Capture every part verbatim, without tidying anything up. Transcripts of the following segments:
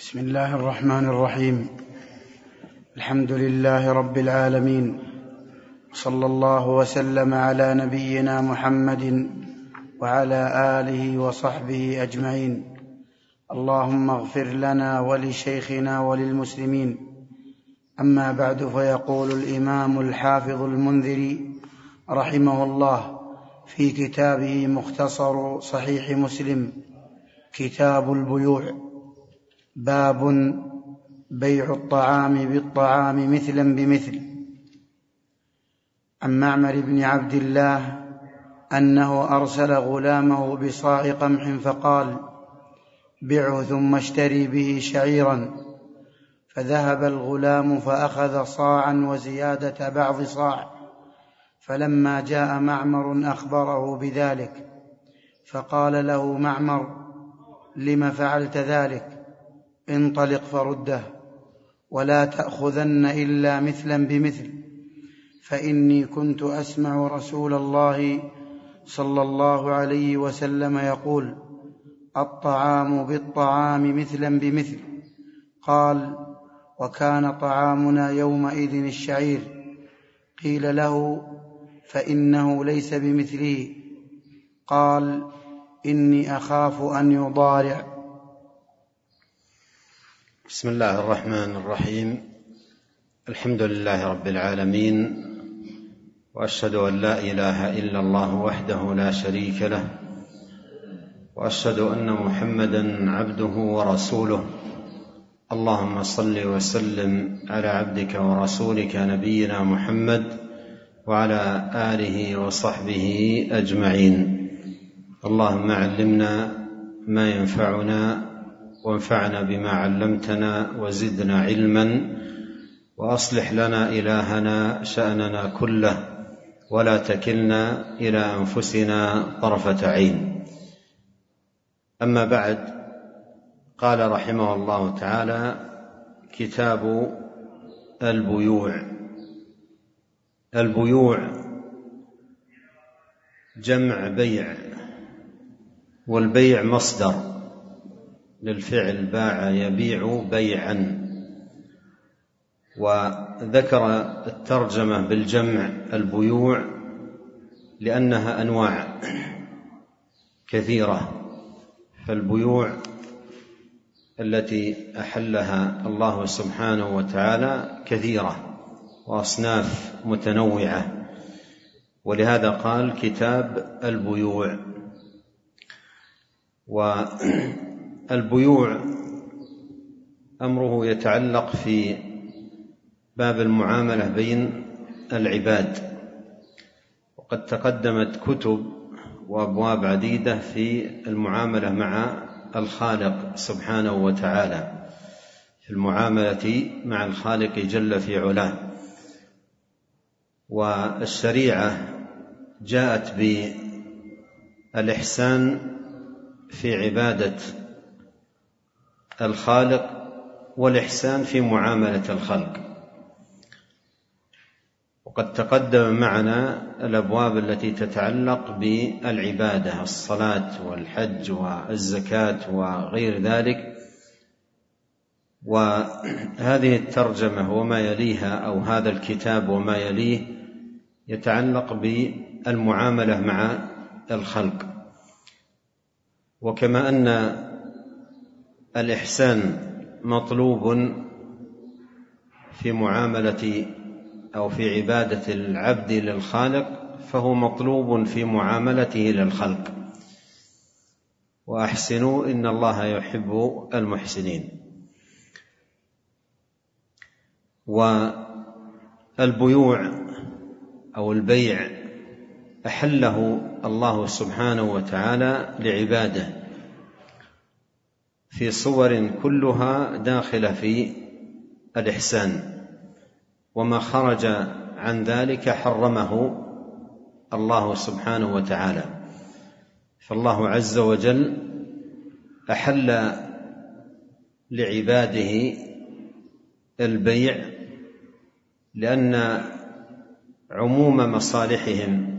بسم الله الرحمن الرحيم. الحمد لله رب العالمين، صلى الله وسلم على نبينا محمد وعلى آله وصحبه أجمعين. اللهم اغفر لنا ولشيخنا وللمسلمين. أما بعد، فيقول الإمام الحافظ المنذري رحمه الله في كتابه مختصر صحيح مسلم كتاب البيوع: باب بيع الطعام بالطعام مثلا بمثل. عن معمر بن عبد الله أنه أرسل غلامه بصاع قمح فقال: بعه ثم اشتري به شعيرا. فذهب الغلام فأخذ صاعا وزيادة بعض صاع، فلما جاء معمر أخبره بذلك، فقال له معمر: لم فعلت ذلك؟ انطلق فرده، ولا تأخذن إلا مثلا بمثل، فإني كنت أسمع رسول الله صلى الله عليه وسلم يقول: الطعام بالطعام مثلا بمثل. قال: وكان طعامنا يومئذ الشعير. قيل له: فإنه ليس بمثله. قال: إني أخاف أن يضارع. بسم الله الرحمن الرحيم. الحمد لله رب العالمين، وأشهد أن لا إله إلا الله وحده لا شريك له، وأشهد أن محمدا عبده ورسوله. اللهم صل وسلم على عبدك ورسولك نبينا محمد وعلى آله وصحبه أجمعين. اللهم علمنا ما ينفعنا، وانفعنا بما علمتنا، وزدنا علما، وأصلح لنا إلهنا شأننا كله، ولا تكلنا إلى أنفسنا طرفة عين. أما بعد، قال رحمه الله تعالى: كتاب البيوع. البيوع جمع بيع، والبيع مصدر للفعل باع يبيع بيعا. وذكر الترجمة بالجمع البيوع لأنها أنواع كثيرة، فالبيوع التي أحلها الله سبحانه وتعالى كثيرة وأصناف متنوعة، ولهذا قال كتاب البيوع. والبيوع أمره يتعلق في باب المعاملة بين العباد، وقد تقدمت كتب وأبواب عديدة في المعاملة مع الخالق سبحانه وتعالى، في المعاملة مع الخالق جل في علاه. والشريعة جاءت بالإحسان في عبادة الخالق، والإحسان في معاملة الخلق. وقد تقدم معنا الأبواب التي تتعلق بالعبادة: الصلاة والحج والزكاة وغير ذلك. وهذه الترجمة وما يليها، أو هذا الكتاب وما يليه، يتعلق بالمعاملة مع الخلق. وكما أن الإحسان مطلوب في معاملة أو في عبادة العبد للخالق، فهو مطلوب في معاملته للخلق. وأحسنوا إن الله يحب المحسنين. والبيوع أو البيع أحله الله سبحانه وتعالى لعباده في صور كلها داخلة في الإحسان، وما خرج عن ذلك حرمه الله سبحانه وتعالى. فالله عز وجل أحل لعباده البيع لأن عموم مصالحهم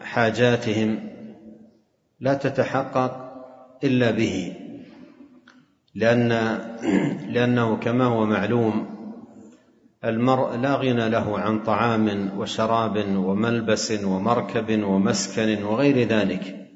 وحاجاتهم لا تتحقق إلا به، لأن لأنه كما هو معلوم المرء لا غنى له عن طعام وشراب وملبس ومركب ومسكن وغير ذلك،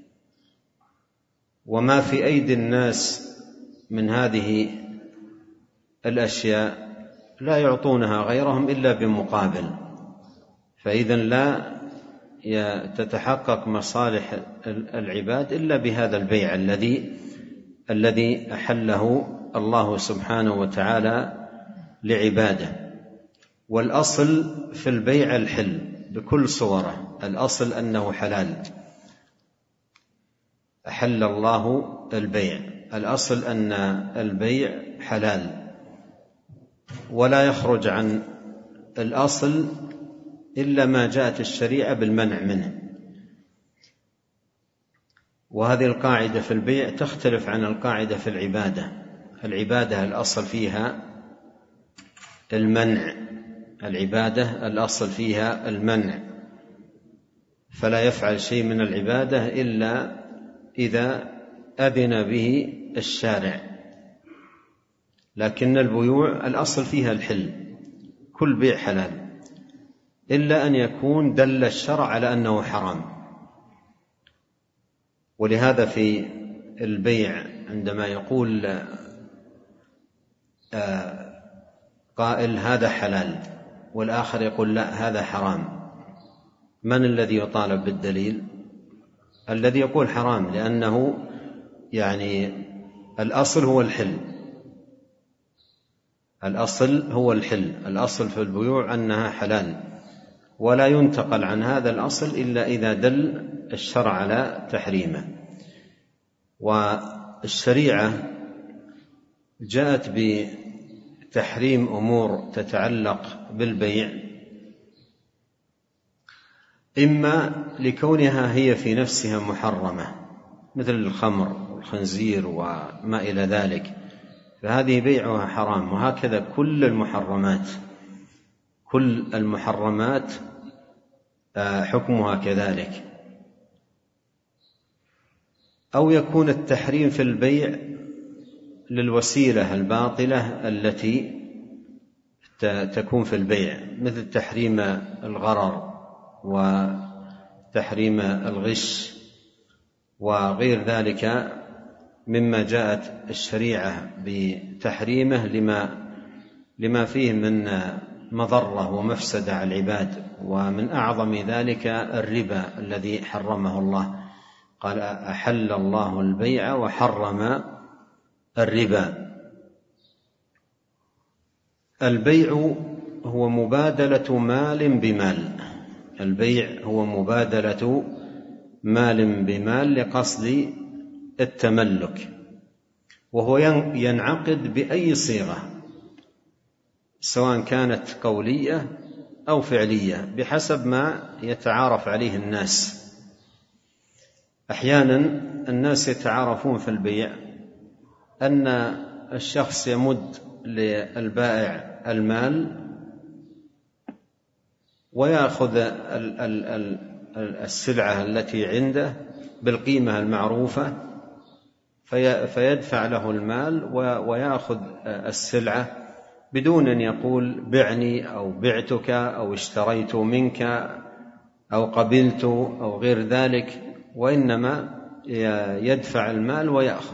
وما في أيدي الناس من هذه الأشياء لا يعطونها غيرهم إلا بمقابل، فإذا لا تتحقق مصالح العباد إلا بهذا البيع الذي الذي أحله الله سبحانه وتعالى لعباده. والأصل في البيع الحل بكل صوره، الأصل أنه حلال، أحل الله البيع، الأصل أن البيع حلال، ولا يخرج عن الأصل إلا ما جاءت الشريعة بالمنع منه. وهذه القاعدة في البيع تختلف عن القاعدة في العبادة. العبادة الأصل فيها المنع، العبادة الأصل فيها المنع، فلا يفعل شيء من العبادة إلا إذا أذن به الشارع. لكن البيوع الأصل فيها الحل، كل بيع حلال إلا أن يكون دل الشرع على أنه حرام. ولهذا في البيع عندما يقول قائل هذا حلال والآخر يقول لا هذا حرام، من الذي يطالب بالدليل؟ الذي يقول حرام، لأنه يعني الأصل هو الحل، الأصل هو الحل، الأصل في البيوع أنها حلال، ولا ينتقل عن هذا الأصل إلا إذا دل الشرع على تحريمه. والشريعة جاءت بتحريم أمور تتعلق بالبيع إما لكونها هي في نفسها محرمة مثل الخمر والخنزير وما إلى ذلك، فهذه بيعها حرام، وهكذا كل المحرمات، كل المحرمات حكمها كذلك. أو يكون التحريم في البيع للوسيلة الباطلة التي تكون في البيع، مثل تحريم الغرر وتحريم الغش وغير ذلك مما جاءت الشريعة بتحريمه لما لما فيه من مضرة ومفسدة على العباد. ومن أعظم ذلك الربا الذي حرمه الله، قال أحل الله البيع وحرم الربا. البيع هو مبادلة مال بمال، البيع هو مبادلة مال بمال لقصد التملك، وهو ينعقد بأي صيغة سواء كانت قولية أو فعلية بحسب ما يتعارف عليه الناس. أحيانا الناس يتعارفون في البيع أن الشخص يمد للبائع المال ويأخذ السلعة التي عنده بالقيمة المعروفة فيدفع له المال ويأخذ السلعة بدون أن يقول بعني أو بعتك أو اشتريت منك أو قبلت أو غير ذلك، وإنما يدفع المال ويأخذ.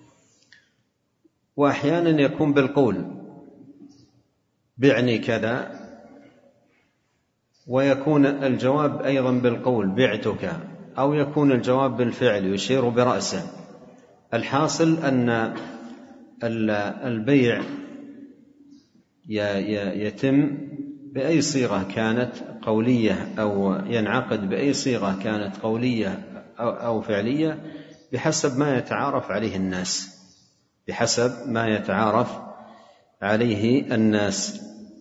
وأحيانا يكون بالقول بعني كذا، ويكون الجواب أيضا بالقول بعتك، أو يكون الجواب بالفعل يشير برأسه. الحاصل أن البيع يتم بأي صيغة كانت قولية أو ينعقد بأي صيغة كانت قولية أو فعلية بحسب ما يتعارف عليه الناس، بحسب ما يتعارف عليه الناس.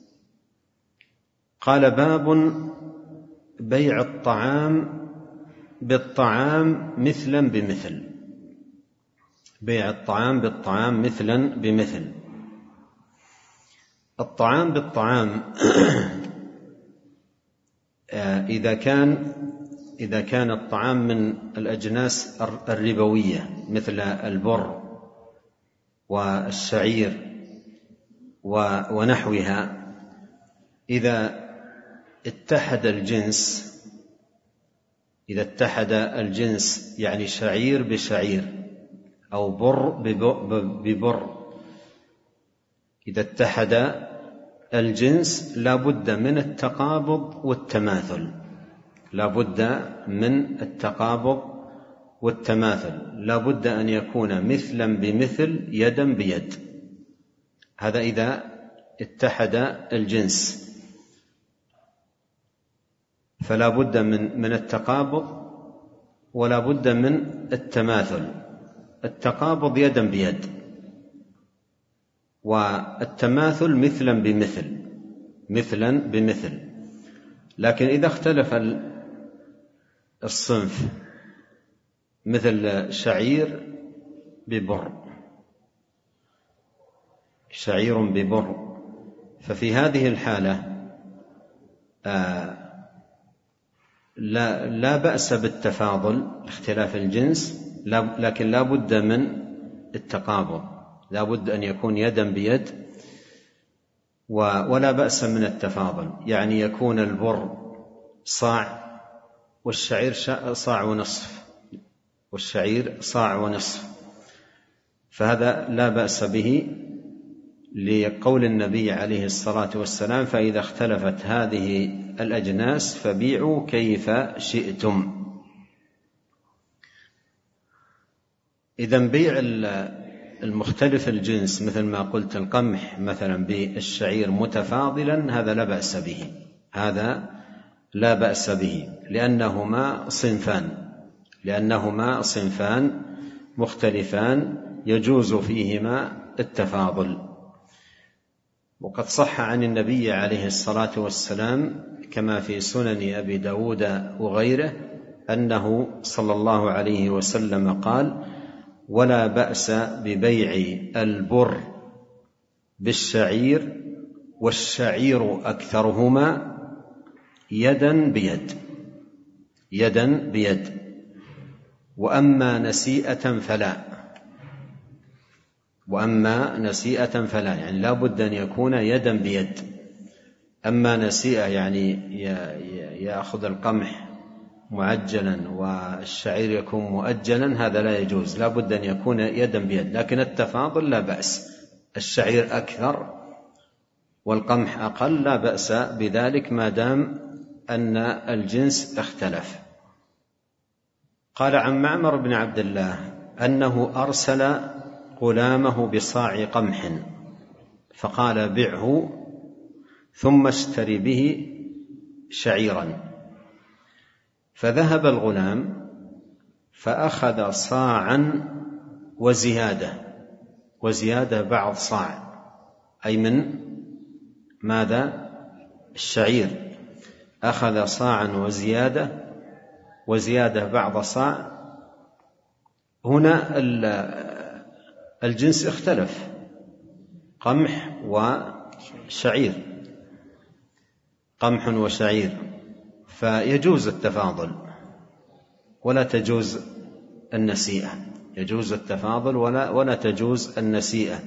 قال باب بيع الطعام بالطعام مثلا بمثل، بيع الطعام بالطعام مثلا بمثل. الطعام بالطعام إذا كان إذا كان الطعام من الأجناس الربوية مثل البر والشعير ونحوها، إذا اتحد الجنس إذا اتحد الجنس يعني شعير بشعير أو بر ببر، إذا اتحد الجنس لا بد من التقابض والتماثل لا بد من التقابض والتماثل لا بد أن يكون مثلا بمثل يدا بيد. هذا إذا اتحد الجنس، فلا بد من من التقابض ولا بد من التماثل. التقابض يدا بيد، والتماثل مثلا بمثل مثلا بمثل. لكن إذا اختلف الصنف مثل شعير ببر شعير ببر ففي هذه الحالة آه لا, لا بأس بالتفاضل اختلاف الجنس، لكن لا بد من التقابض، لا بد أن يكون يدا بيد، ولا بأس من التفاضل، يعني يكون البر صاع والشعير صاع ونصف والشعير صاع ونصف، فهذا لا بأس به لقول النبي عليه الصلاة والسلام: فإذا اختلفت هذه الأجناس فبيعوا كيف شئتم. إذن بيع المختلف الجنس مثل ما قلت القمح مثلا بالشعير متفاضلا هذا لا بأس به هذا لا بأس به لأنهما صنفان لأنهما صنفان مختلفان يجوز فيهما التفاضل. وقد صح عن النبي عليه الصلاة والسلام كما في سنن أبي داود وغيره أنه صلى الله عليه وسلم قال: ولا بأس ببيع البر بالشعير والشعير أكثرهما يدا بيد يدا بيد وأما نسيئة فلا وأما نسيئة فلا يعني لا بد أن يكون يدا بيد. أما نسيئة يعني يأخذ القمح معجلا والشعير يكون مؤجلا هذا لا يجوز، لا بد أن يكون يدا بيد. لكن التفاضل لا بأس، الشعير أكثر والقمح أقل لا بأس بذلك ما دام أن الجنس اختلف. قال عن معمر بن عبد الله أنه أرسل غلامه بصاع قمح فقال: بعه ثم اشتري به شعيرا. فذهب الغلام فأخذ صاعا وزيادة وزيادة بعض صاع، أي من ماذا؟ الشعير. أخذ صاعا وزيادة وزيادة بعض صاع. هنا الجنس اختلف، قمح وشعير قمح وشعير، فيجوز التفاضل ولا تجوز النسيئة يجوز التفاضل ولا, ولا تجوز النسيئة.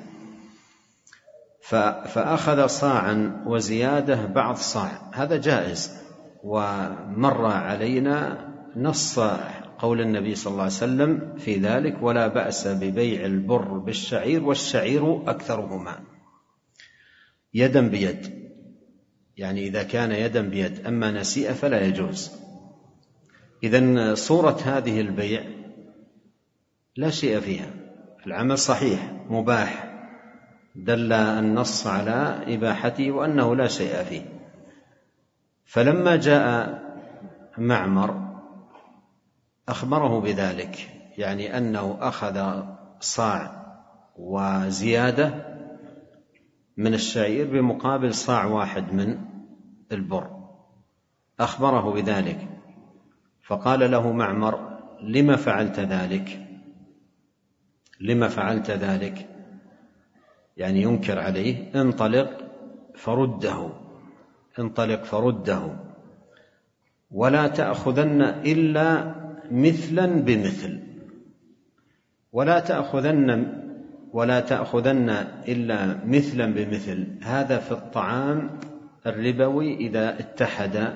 فأخذ صاعا وزيادة بعض صاع، هذا جائز. ومر علينا نص قول النبي صلى الله عليه وسلم في ذلك: ولا بأس ببيع البر بالشعير والشعير أكثرهما يدا بيد، يعني إذا كان يدا بيد. أما نسيئة فلا يجوز. إذن صورة هذه البيع لا شيء فيها، العمل صحيح مباح، دل النص على إباحته وأنه لا شيء فيه. فلما جاء معمر أخبره بذلك، يعني أنه أخذ صاع وزيادة من الشعير بمقابل صاع واحد من البر، أخبره بذلك. فقال له معمر: لما فعلت ذلك لما فعلت ذلك يعني ينكر عليه: انطلق فرده انطلق فرده ولا تأخذن إلا مثلا بمثل ولا تأخذن ولا تأخذن إلا مثلا بمثل، هذا في الطعام الربوي إذا اتحد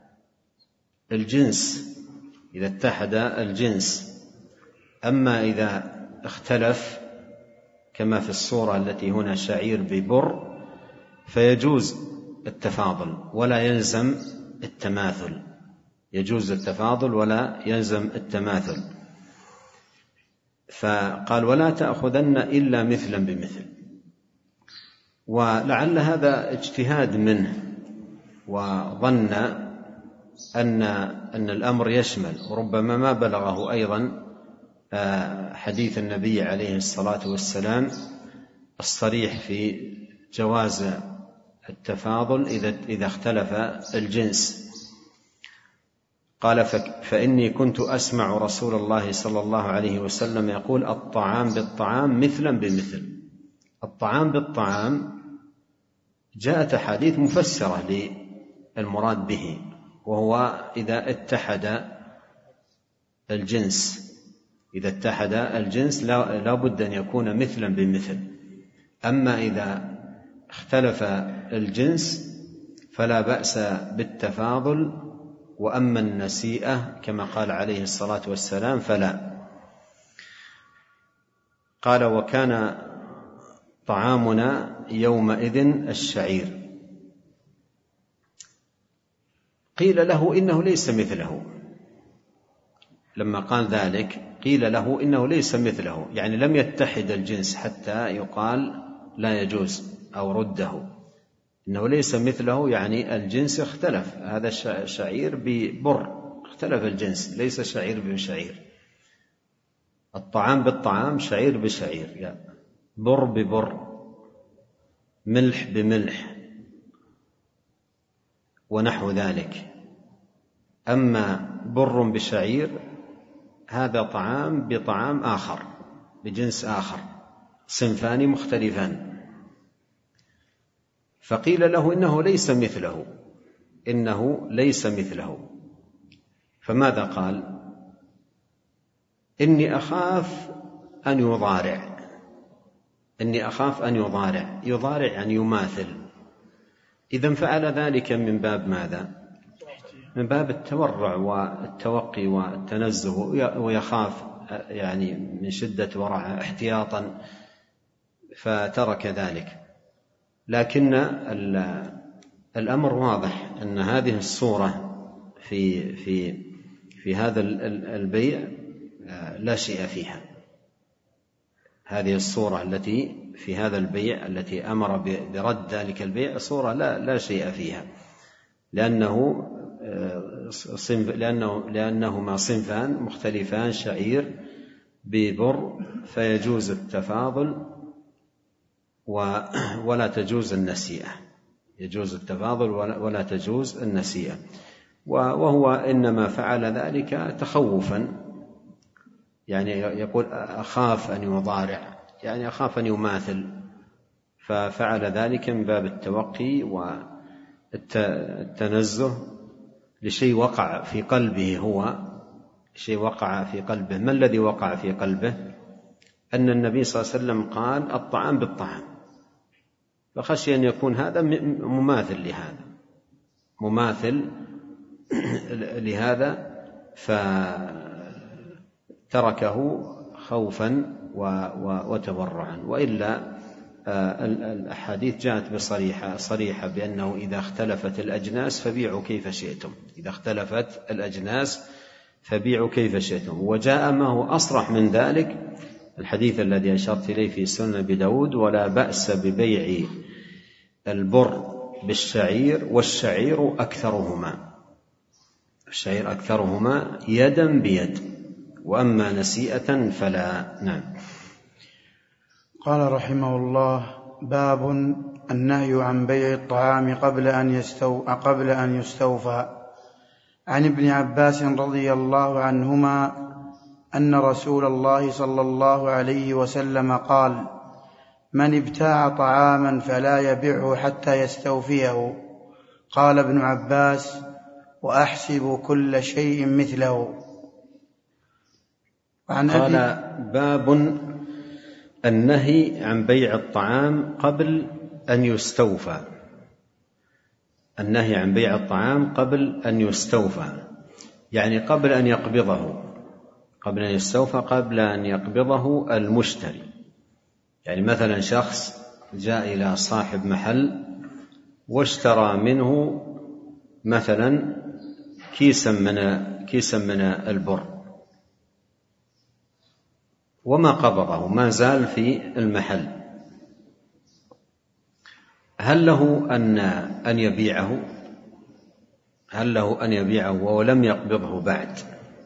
الجنس إذا اتحد الجنس. أما إذا اختلف كما في الصورة التي هنا شعير ببر فيجوز التفاضل ولا يلزم التماثل، يجوز التفاضل ولا يلزم التماثل. فقال ولا تأخذن إلا مثلا بمثل، ولعل هذا اجتهاد منه وظن أن أن الأمر يشمل، وربما ما بلغه أيضا حديث النبي عليه الصلاة والسلام الصريح في جواز التفاضل إذا اختلف الجنس. قال فإني كنت أسمع رسول الله صلى الله عليه وسلم يقول الطعام بالطعام مثلا بمثل. الطعام بالطعام جاءت أحاديث مفسرة للمراد به، وهو إذا اتحد الجنس إذا اتحد الجنس لا بد أن يكون مثلا بمثل. أما إذا اختلف الجنس فلا بأس بالتفاضل، وأما النسيئة كما قال عليه الصلاة والسلام فلا. قال وكان طعامنا يومئذ الشعير. قيل له إنه ليس مثله، لما قال ذلك قيل له إنه ليس مثله، يعني لم يتحد الجنس حتى يقال لا يجوز أو رده، إنه ليس مثله يعني الجنس اختلف، هذا شعير ببر اختلف الجنس، ليس شعير بشعير. الطعام بالطعام، شعير بشعير، يعني بر ببر، ملح بملح ونحو ذلك. أما بر بشعير هذا طعام بطعام آخر بجنس آخر، صنفان مختلفان. فقيل له إنه ليس مثله إنه ليس مثله فماذا قال؟ إني أخاف أن يضارع إني أخاف أن يضارع يضارع يعني يماثل. إذن فعل ذلك من باب ماذا؟ من باب التورع والتوقي والتنزه، ويخاف يعني من شدة ورعه احتياطا فترك ذلك. لكن الأمر واضح أن هذه الصورة في في في هذا البيع لا شيء فيها. هذه الصورة التي في هذا البيع التي أمر برد ذلك البيع صورة لا لا شيء فيها، لأنه صنف لأنه لأنهما صنفان مختلفان، شعير ببر، فيجوز التفاضل ولا تجوز النسيئة، يجوز التفاضل ولا تجوز النسيئة. وهو إنما فعل ذلك تخوفا، يعني يقول أخاف أن يضارع، يعني أخاف أن يماثل، ففعل ذلك من باب التوقي والتنزه لشيء وقع في قلبه هو شيء وقع في قلبه. ما الذي وقع في قلبه؟ أن النبي صلى الله عليه وسلم قال الطعام بالطعام، فخشي أن يكون هذا مماثل لهذا مماثل لهذا فتركه خوفا وتورعا. وإلا الأحاديث جاءت بصريحة صريحة بأنه إذا اختلفت الأجناس فبيعوا كيف شئتم إذا اختلفت الأجناس فبيعوا كيف شئتم. وجاء ما هو أصرح من ذلك الحديث الذي أشرت إليه في سنن أبي داود: ولا بأس ببيع البر بالشعير والشعير أكثرهما الشعير أكثرهما يدا بيد، وأما نسيئة فلا. نعم. قال رحمه الله: باب النهي عن بيع الطعام قبل أن يستو... قبل أن يستوفى. عن ابن عباس رضي الله عنهما أن رسول الله صلى الله عليه وسلم قال: من ابتاع طعاما فلا يبيعه حتى يستوفيه. قال ابن عباس: وأحسب كل شيء مثله. قال: باب النهي عن بيع الطعام قبل أن يستوفى. النهي عن بيع الطعام قبل أن يستوفى يعني قبل أن يقبضه، قبل أن يستوفى، قبل أن يقبضه المشتري. يعني مثلا شخص جاء إلى صاحب محل واشترى منه مثلا كيسا من كيسا من البر وما قبضه، ما زال في المحل، هل له أن أن يبيعه؟ هل له أن يبيعه ولم يقبضه بعد؟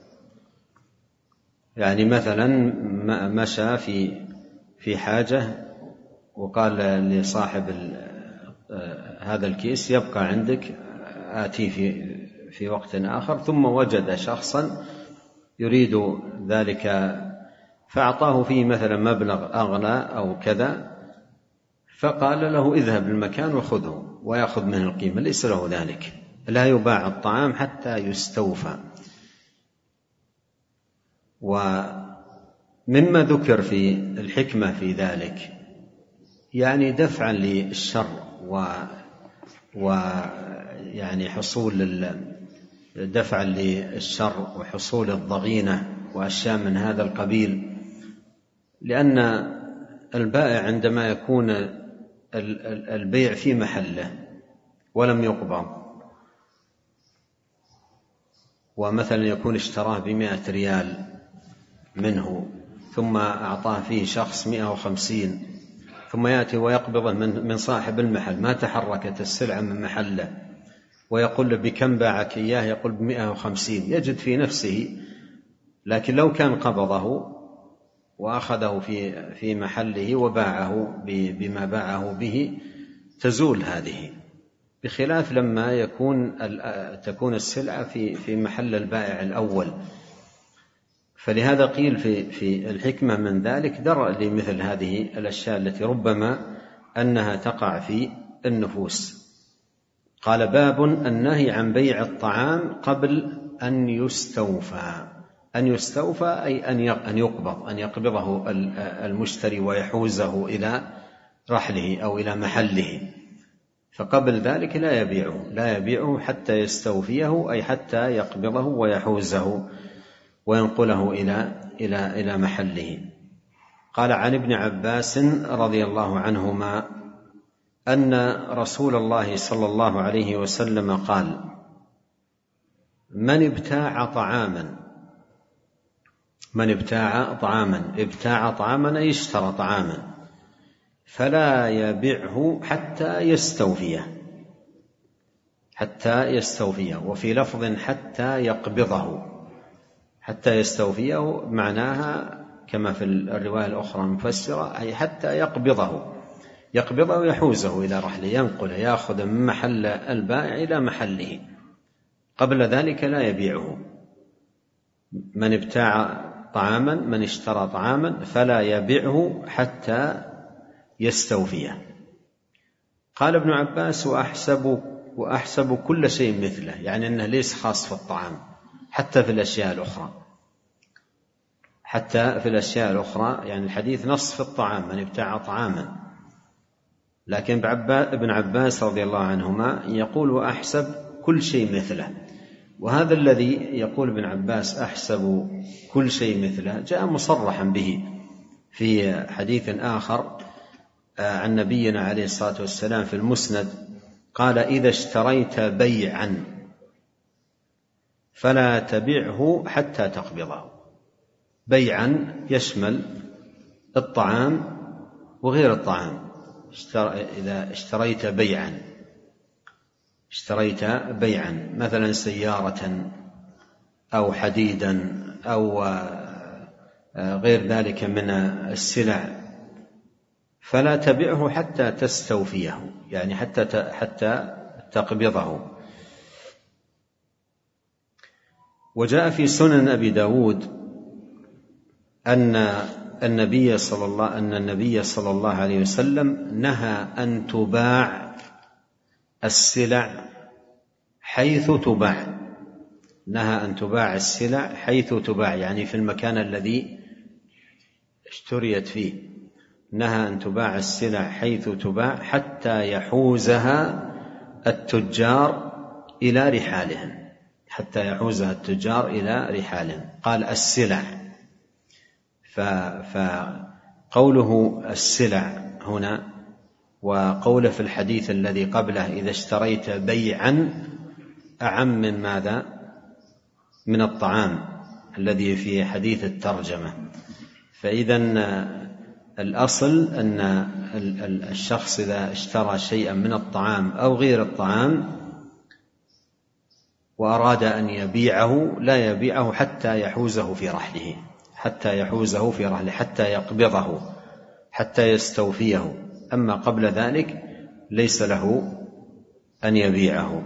يعني مثلا مشى في في حاجة وقال لصاحب هذا الكيس يبقى عندك، آتي في في وقت آخر، ثم وجد شخصا يريد ذلك فأعطاه فيه مثلا مبلغ أغلى أو كذا، فقال له اذهب للمكان وخذه ويأخذ منه القيمة، ليس له ذلك. لا يباع الطعام حتى يستوفى. ومما ذكر في الحكمة في ذلك يعني دفعا للشر و ويعني حصول دفعا للشر وحصول الضغينة وأشياء من هذا القبيل، لأن البائع عندما يكون البيع في محله ولم يقبض، ومثلا يكون اشتراه بمائة ريال منه ثم أعطاه فيه شخص مائة وخمسين، ثم يأتي ويقبضه من صاحب المحل، ما تحركت السلعة من محله، ويقول له بكم باعك إياه؟ يقول بمائة وخمسين، يجد في نفسه. لكن لو كان قبضه وأخذه في في محله وباعه بما باعه به تزول هذه، بخلاف لما يكون تكون السلعة في في محل البائع الأول. فلهذا قيل في في الحكمة من ذلك درء لمثل هذه الأشياء التي ربما أنها تقع في النفوس. قال: باب النهي عن بيع الطعام قبل أن يستوفى. أن يستوفى أي أن يقبض، أن يقبضه المشتري ويحوزه إلى رحله أو إلى محله، فقبل ذلك لا يبيعه لا يبيعه حتى يستوفيه، أي حتى يقبضه ويحوزه وينقله إلى إلى إلى محله. قال: عن ابن عباس رضي الله عنهما أن رسول الله صلى الله عليه وسلم قال: من ابتاع طعاما من ابتاع طعاما ابتاع طعاما أي اشترى طعاما فلا يبيعه حتى يستوفيه حتى يستوفيه وفي لفظ حتى يقبضه. حتى يستوفيه معناها كما في الرواية الأخرى المفسرة أي حتى يقبضه يقبضه يحوزه إلى رحله، ينقل يأخذ من محل البائع إلى محله، قبل ذلك لا يبيعه. من ابتاع طعاما من اشترى طعاما فلا يبيعه حتى يستوفيه. قال ابن عباس: وأحسب, وأحسب كل شيء مثله، يعني أنه ليس خاص في الطعام، حتى في الأشياء الأخرى حتى في الأشياء الأخرى يعني الحديث نص في الطعام، من ابتاع طعاما، لكن ابن عباس رضي الله عنهما يقول: وأحسب كل شيء مثله. وهذا الذي يقول ابن عباس أحسب كل شيء مثله جاء مصرحا به في حديث آخر عن نبينا عليه الصلاة والسلام في المسند، قال: إذا اشتريت بيعا فلا تبعه حتى تقبضه. بيعا يشمل الطعام وغير الطعام. إذا اشتريت بيعا اشتريت بيعا مثلا سيارة أو حديدا أو غير ذلك من السلع فلا تبعه حتى تستوفيه، يعني حتى حتى تقبضه. وجاء في سنن أبي داود أن النبي صلى الله أن النبي صلى الله عليه وسلم نهى أن تباع السلع حيث تباع نهى أن تباع السلع حيث تباع، يعني في المكان الذي اشتريت فيه. نهى أن تباع السلع حيث تباع حتى يحوزها التجار إلى رحالهم، حتى يحوزها التجار إلى رحالهم. قال السلع، فقوله السلع هنا وقوله في الحديث الذي قبله إذا اشتريت بيعا أعم من ماذا؟ من الطعام الذي في حديث الترجمة. فإذن الأصل أن الشخص إذا اشترى شيئا من الطعام أو غير الطعام وأراد أن يبيعه لا يبيعه حتى يحوزه في رحله، حتى يحوزه في رحله، حتى يقبضه، حتى يستوفيه. أما قبل ذلك ليس له أن يبيعه.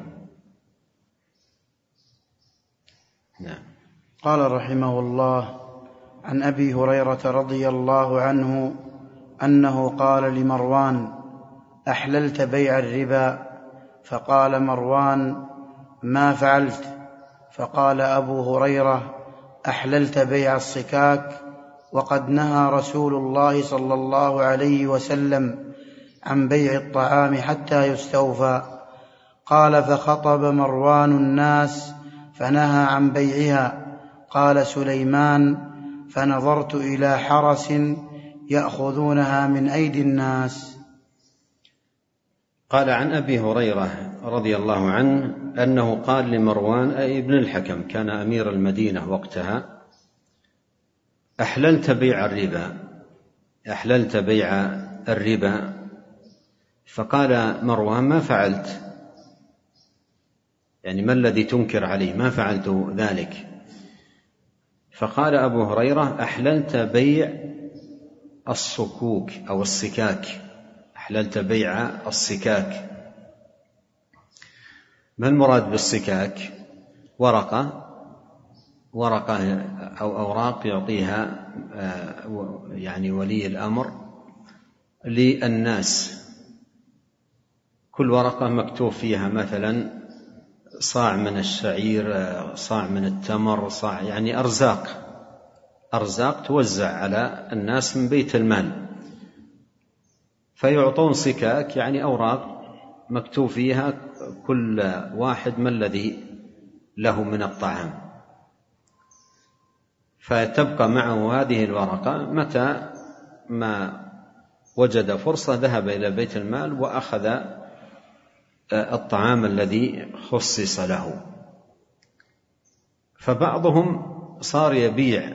نعم. قال رحمه الله: عن أبي هريرة رضي الله عنه أنه قال لمروان: أحللت بيع الربا؟ فقال مروان: ما فعلت؟ فقال أبو هريرة: أحللت بيع الصكاك، وقد نهى رسول الله صلى الله عليه وسلم عن بيع الطعام حتى يستوفى. قال: فخطب مروان الناس فنهى عن بيعها. قال سليمان: فنظرت إلى حرس يأخذونها من أيدي الناس. قال عن أبي هريرة رضي الله عنه أنه قال لمروان أي ابن الحكم، كان أمير المدينة وقتها: أحللت بيع الربا، أحللت بيع الربا. فقال مروان: ما فعلت؟ يعني ما الذي تنكر عليه؟ ما فعلت ذلك. فقال أبو هريرة: أحللت بيع الصكوك أو الصكاك، أحللت بيع الصكاك. ما المراد بالصكاك؟ ورقة ورقة أو أوراق يعطيها يعني ولي الأمر للناس، كل ورقة مكتوب فيها مثلا صاع من الشعير، صاع من التمر، صاع يعني أرزاق أرزاق توزع على الناس من بيت المال، فيعطون صكاك يعني أوراق مكتوب فيها كل واحد ما الذي له من الطعام، فتبقى معه هذه الورقة، متى ما وجد فرصة ذهب إلى بيت المال وأخذ الطعام الذي خصص له. فبعضهم صار يبيع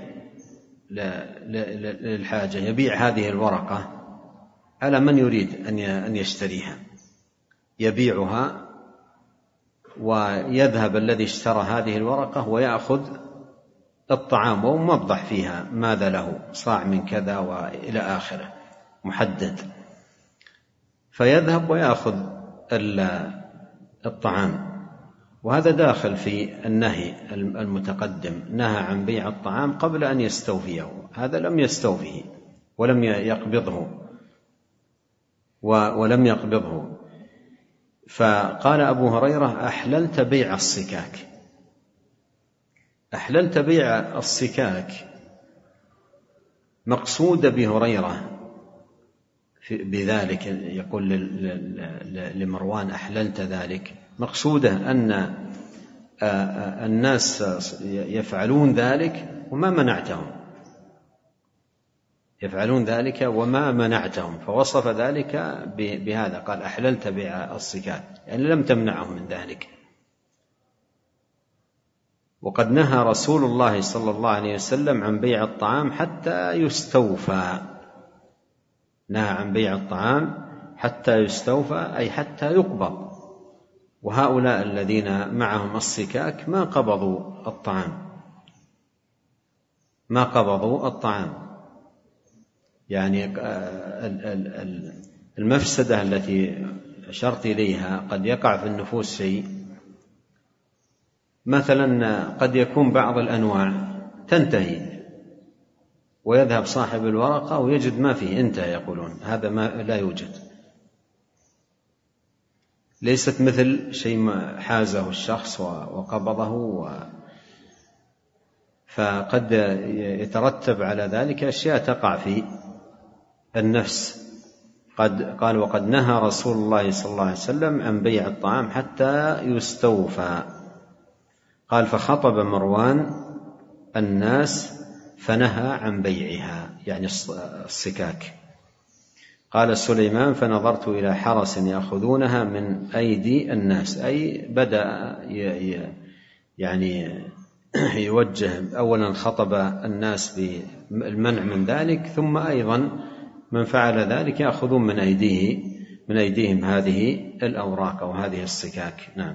للحاجة، يبيع هذه الورقة على من يريد أن يشتريها، يبيعها ويذهب الذي اشترى هذه الورقة ويأخذ الطعام وموضح فيها ماذا له، صاع من كذا وإلى آخره محدد، فيذهب ويأخذ الطعام. وهذا داخل في النهي المتقدم، نهى عن بيع الطعام قبل أن يستوفيه، هذا لم يستوفيه ولم يقبضه ولم يقبضه. فقال أبو هريرة: أحللت بيع الصكاك. أحللت بيع الصكاك مقصود أبي هريرة بذلك، يقول لمروان: أحللت ذلك، مقصوده أن الناس يفعلون ذلك وما منعتهم، يفعلون ذلك وما منعتهم، فوصف ذلك بهذا، قال: أحللت بيع الصكاك، يعني لم تمنعهم من ذلك. وقد نهى رسول الله صلى الله عليه وسلم عن بيع الطعام حتى يستوفى، نهى عن بيع الطعام حتى يستوفى أي حتى يقبض. وهؤلاء الذين معهم الصكاك ما قبضوا الطعام، ما قبضوا الطعام، يعني المفسدة التي أشرت إليها قد يقع في النفوس شيء، مثلا قد يكون بعض الأنواع تنتهي ويذهب صاحب الورقة ويجد ما فيه انتهى، يقولون هذا ما لا يوجد، ليست مثل شيء حازه الشخص وقبضه و... فقد يترتب على ذلك أشياء تقع في النفس. قد قال وقد نهى رسول الله صلى الله عليه وسلم عن بيع الطعام حتى يستوفى. قال فخطب مروان الناس فنهى عن بيعها، يعني الصكاك. قال سليمان فنظرت إلى حرس يأخذونها من أيدي الناس، أي بدأ يعني يوجه أولا خطب الناس بالمنع من ذلك، ثم أيضا من فعل ذلك يأخذون من أيديه من أيديهم هذه الأوراق أو هذه الصكاك. نعم.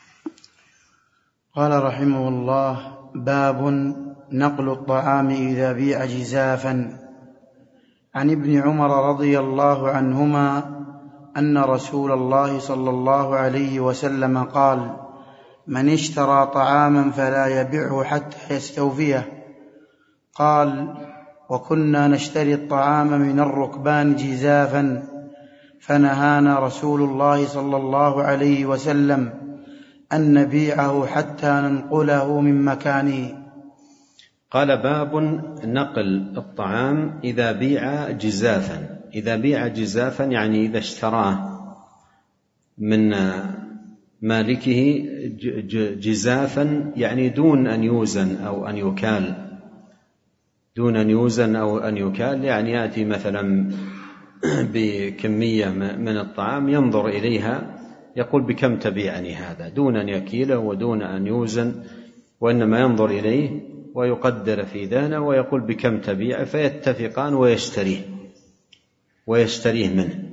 قال رحمه الله: باب نقل الطعام إذا بيع جزافا. عن ابن عمر رضي الله عنهما أن رسول الله صلى الله عليه وسلم قال: من اشترى طعاما فلا يبيعه حتى يستوفيه. قال: وكنا نشتري الطعام من الركبان جزافا فنهانا رسول الله صلى الله عليه وسلم أن نبيعه حتى ننقله من مكانه. قال: باب نقل الطعام إذا بيع جزافا. إذا بيع جزافا يعني إذا اشتراه من مالكه جزافا، يعني دون أن يوزن أو أن يكال، دون أن يوزن أو أن يكال، يعني يأتي مثلا بكمية من الطعام ينظر إليها يقول بكم تبيعني هذا، دون أن يكيله ودون أن يوزن، وإنما ينظر إليه ويقدر في ذهنه ويقول بكم تبيع، فيتفقان ويشتريه ويشتريه منه.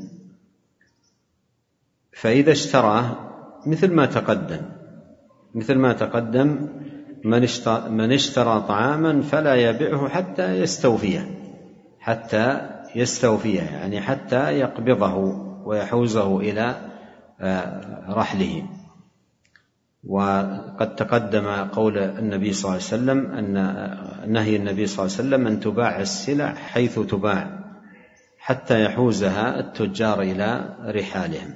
فإذا اشتراه مثل ما تقدم مثل ما تقدم من اشترى طعاما فلا يبيعه حتى يستوفيه حتى يستوفيه يعني حتى يقبضه ويحوزه إلى رحله. وقد تقدم قول النبي صلى الله عليه وسلم أن نهي النبي صلى الله عليه وسلم أن تباع السلع حيث تباع حتى يحوزها التجار إلى رحالهم.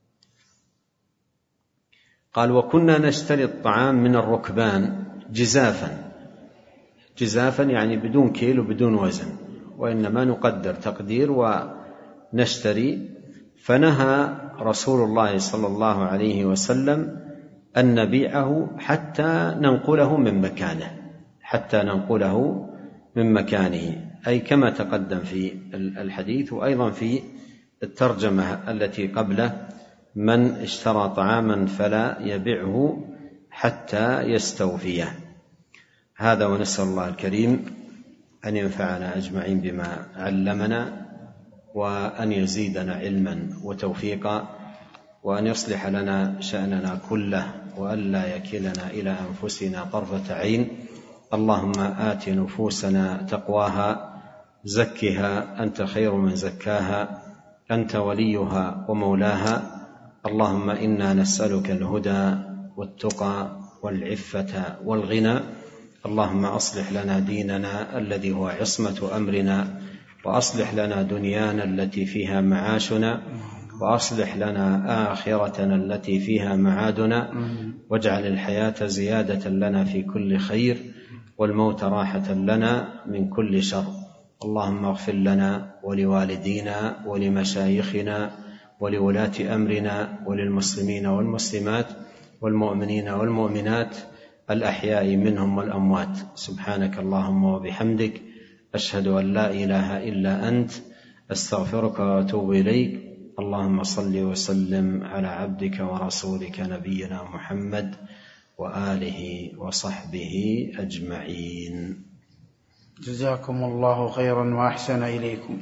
قال: وكنا نشتري الطعام من الركبان جزافا. جزافا يعني بدون كيل وبدون وزن، وإنما نقدر تقدير ونشتري. فنهى رسول الله صلى الله عليه وسلم أن نبيعه حتى ننقله من مكانه حتى ننقله من مكانه أي كما تقدم في الحديث وأيضا في الترجمة التي قبله: من اشترى طعاما فلا يبيعه حتى يستوفيه. هذا، ونسأل الله الكريم أن ينفعنا أجمعين بما علمنا، وأن يزيدنا علما وتوفيقا، وأن يصلح لنا شأننا كله، وأن لا يكلنا إلى أنفسنا طرفة عين. اللهم آت نفوسنا تقواها، زكها أنت خير من زكاها، أنت وليها ومولاها. اللهم إنا نسألك الهدى والتقى والعفة والغنى. اللهم أصلح لنا ديننا الذي هو عصمة أمرنا، وأصلح لنا دنيانا التي فيها معاشنا، وأصلح لنا آخرتنا التي فيها معادنا، واجعل الحياة زيادة لنا في كل خير، والموت راحة لنا من كل شر. اللهم اغفر لنا ولوالدينا ولمشايخنا ولولاة أمرنا وللمسلمين والمسلمات والمؤمنين والمؤمنات الأحياء منهم والأموات. سبحانك اللهم وبحمدك، أشهد أن لا إله إلا أنت، أستغفرك وأتوب إليك. اللهم صل وسلم على عبدك ورسولك نبينا محمد وآله وصحبه أجمعين. جزاكم الله خيرا وأحسن إليكم.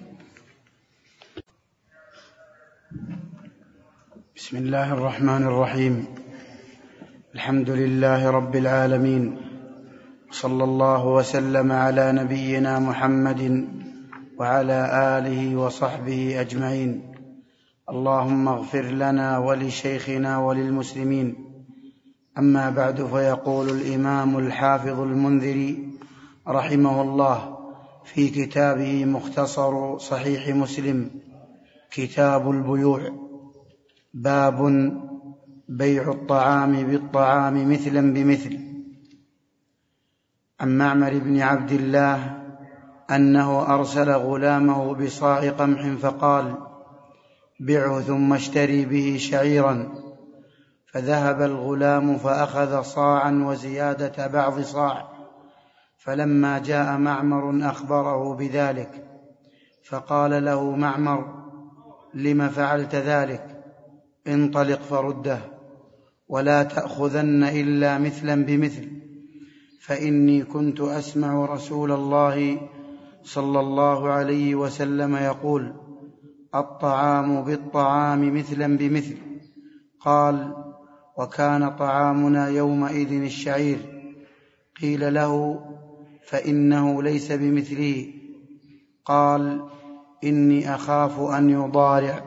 بسم الله الرحمن الرحيم. الحمد لله رب العالمين، صلى الله وسلم على نبينا محمد وعلى آله وصحبه أجمعين. اللهم اغفر لنا ولشيخنا وللمسلمين. أما بعد، فيقول الإمام الحافظ المنذري رحمه الله في كتابه مختصر صحيح مسلم كتاب البيوع: باب بيع الطعام بالطعام مثلا بمثل. عن معمر بن عبد الله أنه أرسل غلامه بصاع قمح فقال: بعه ثم اشتري به شعيرا. فذهب الغلام فأخذ صاعا وزيادة بعض صاع، فلما جاء معمر أخبره بذلك، فقال له معمر: لم فعلت ذلك؟ انطلق فرده، ولا تأخذن إلا مثلا بمثل، فإني كنت أسمع رسول الله صلى الله عليه وسلم يقول: الطعام بالطعام مثلا بمثل. قال: وكان طعامنا يومئذ الشعير. قيل له: فإنه ليس بمثله. قال: إني أخاف أن يضارع.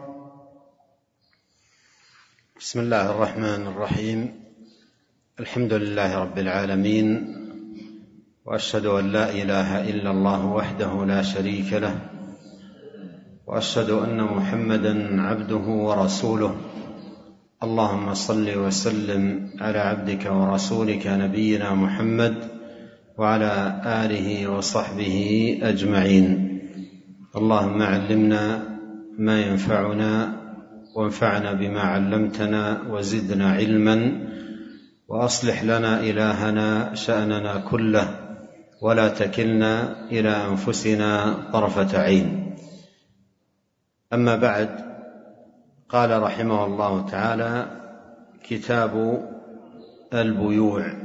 بسم الله الرحمن الرحيم. الحمد لله رب العالمين، وأشهد أن لا إله إلا الله وحده لا شريك له، وأشهد أن محمدا عبده ورسوله. اللهم صل وسلم على عبدك ورسولك نبينا محمد وعلى آله وصحبه أجمعين. اللهم علمنا ما ينفعنا، وانفعنا بما علمتنا، وزدنا علما، وأصلح لنا إلهنا شأننا كله، ولا تكلنا إلى أنفسنا طرفة عين. أما بعد، قال رحمه الله تعالى: كتاب البيوع.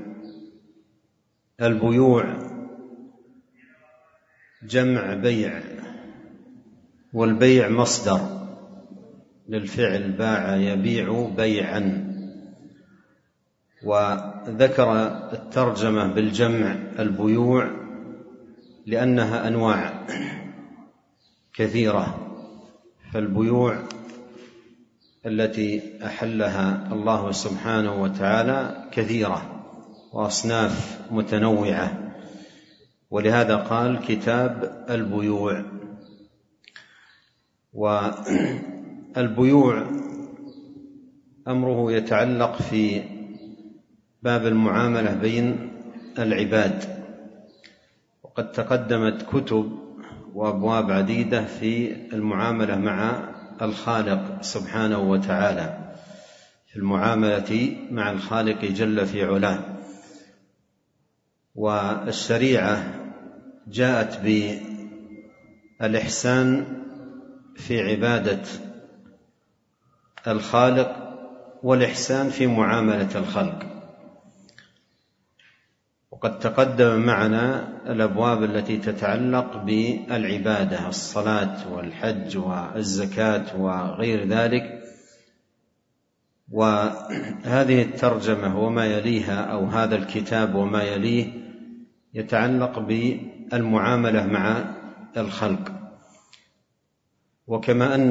البيوع جمع بيع، والبيع مصدر للفعل باع يبيع بيعا. وذكر الترجمة بالجمع البيوع لأنها أنواع كثيرة، فالبيوع التي أحلها الله سبحانه وتعالى كثيرة وأصناف متنوعة، ولهذا قال كتاب البيوع. والبيوع أمره يتعلق في باب المعاملة بين العباد، وقد تقدمت كتب وأبواب عديدة في المعاملة مع الخالق سبحانه وتعالى، في المعاملة مع الخالق جل في علاه. والشريعة جاءت بالإحسان في عبادة الخالق، والإحسان في معاملة الخلق. وقد تقدم معنا الأبواب التي تتعلق بالعبادة: الصلاة والحج والزكاة وغير ذلك. وهذه الترجمة وما يليها، أو هذا الكتاب وما يليه، يتعلق بالمعاملة مع الخلق. وكما أن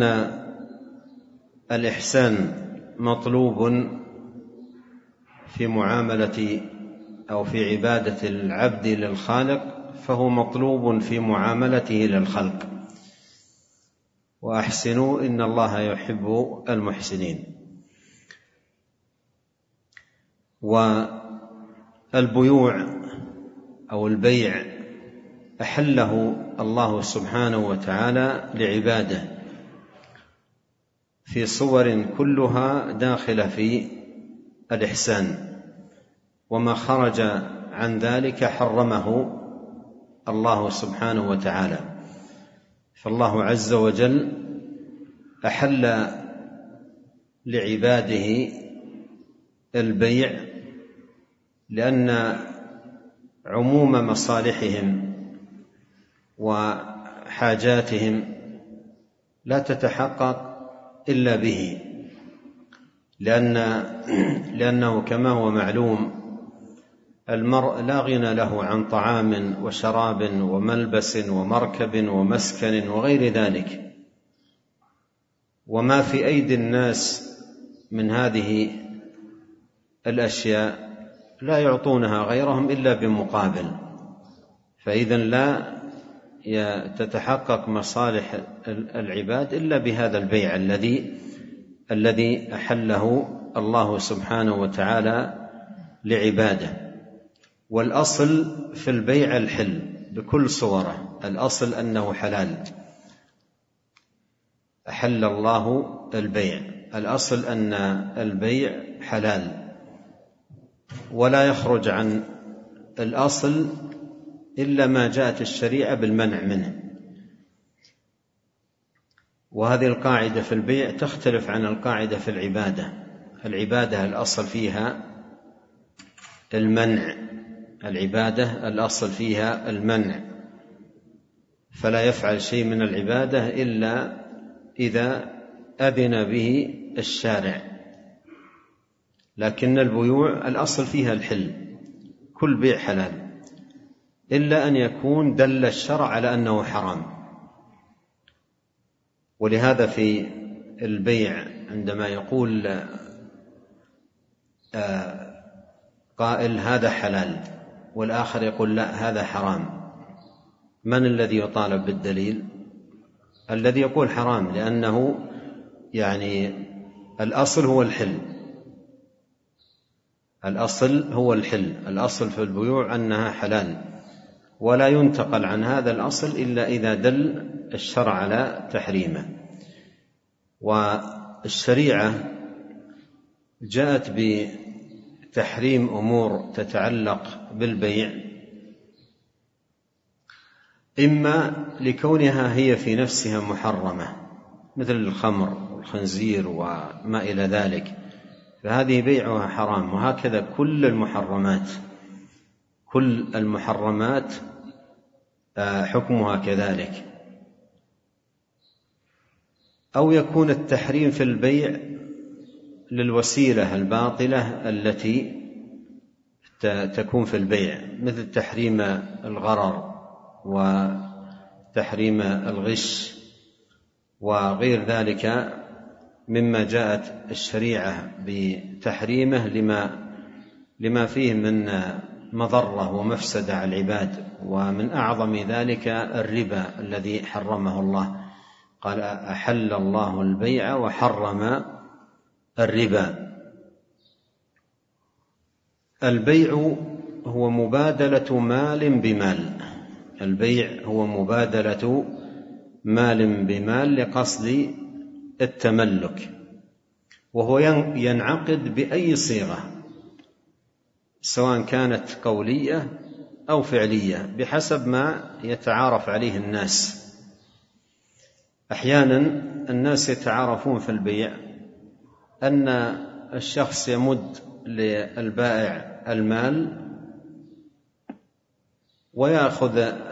الإحسان مطلوب في معاملة أو في عبادة العبد للخالق، فهو مطلوب في معاملته للخلق. وأحسنوا إن الله يحب المحسنين. والبيوع أو البيع أحله الله سبحانه وتعالى لعباده في صور كلها داخلة في الإحسان، وما خرج عن ذلك حرمه الله سبحانه وتعالى. فالله عز وجل أحل لعباده البيع لأن عموم مصالحهم وحاجاتهم لا تتحقق إلا به، لأن لأنه كما هو معلوم المرء لا غنى له عن طعام وشراب وملبس ومركب ومسكن وغير ذلك. وما في أيدي الناس من هذه الأشياء لا يعطونها غيرهم إلا بمقابل، فإذا لا تتحقق مصالح العباد إلا بهذا البيع الذي الذي أحله الله سبحانه وتعالى لعباده. والأصل في البيع الحل بكل صوره، الأصل أنه حلال، أحل الله البيع، الأصل أن البيع حلال، ولا يخرج عن الأصل إلا ما جاءت الشريعة بالمنع منه. وهذه القاعدة في البيع تختلف عن القاعدة في العبادة. العبادة الأصل فيها المنع، العبادة الأصل فيها المنع، فلا يفعل شيء من العبادة إلا إذا أذن به الشارع. لكن البيوع الأصل فيها الحل، كل بيع حلال إلا أن يكون دل الشرع على أنه حرام. ولهذا في البيع عندما يقول قائل هذا حلال والآخر يقول لا هذا حرام، من الذي يطالب بالدليل؟ الذي يقول حرام، لأنه يعني الأصل هو الحل، الأصل هو الحل، الأصل في البيوع أنها حلال، ولا ينتقل عن هذا الأصل إلا إذا دل الشرع على تحريمه. والشريعة جاءت بتحريم أمور تتعلق بالبيع، إما لكونها هي في نفسها محرمة مثل الخمر والخنزير وما إلى ذلك، فهذه بيعها حرام، وهكذا كل المحرمات، كل المحرمات حكمها كذلك. أو يكون التحريم في البيع للوسيلة الباطلة التي تكون في البيع، مثل تحريم الغرر وتحريم الغش وغير ذلك مما جاءت الشريعة بتحريمه لما لما فيه من مضرة ومفسدة على العباد. ومن أعظم ذلك الربا الذي حرمه الله، قال أحل الله البيع وحرم الربا. البيع هو مبادلة مال بمال، البيع هو مبادلة مال بمال لقصد التملك، وهو ينعقد بأي صيغة سواء كانت قولية أو فعلية بحسب ما يتعارف عليه الناس. أحيانا الناس يتعارفون في البيع أن الشخص يمد للبائع المال ويأخذ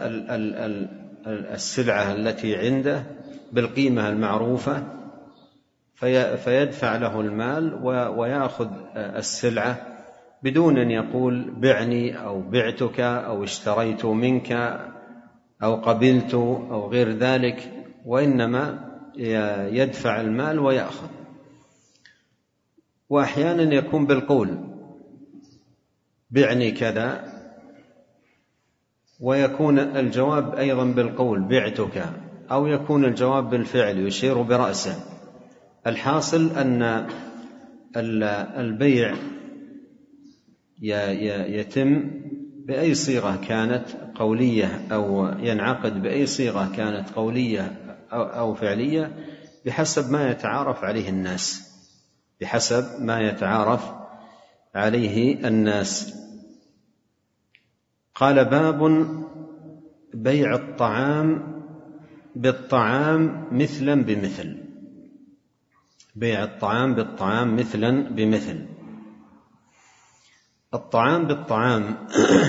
السلعة التي عنده بالقيمة المعروفة فيدفع له المال ويأخذ السلعة بدون أن يقول بعني أو بعتك أو اشتريت منك أو قبلت أو غير ذلك، وإنما يدفع المال ويأخذ. وأحيانا يكون بالقول بعني كذا، ويكون الجواب أيضا بالقول بعتك، أو يكون الجواب بالفعل يشير برأسه. الحاصل أن البيع يتم بأي صيغة كانت قولية أو ينعقد بأي صيغة كانت قولية أو فعلية بحسب ما يتعارف عليه الناس، بحسب ما يتعارف عليه الناس. قال باب بيع الطعام بالطعام مثلا بمثل، بيع الطعام بالطعام مثلا بمثل. الطعام بالطعام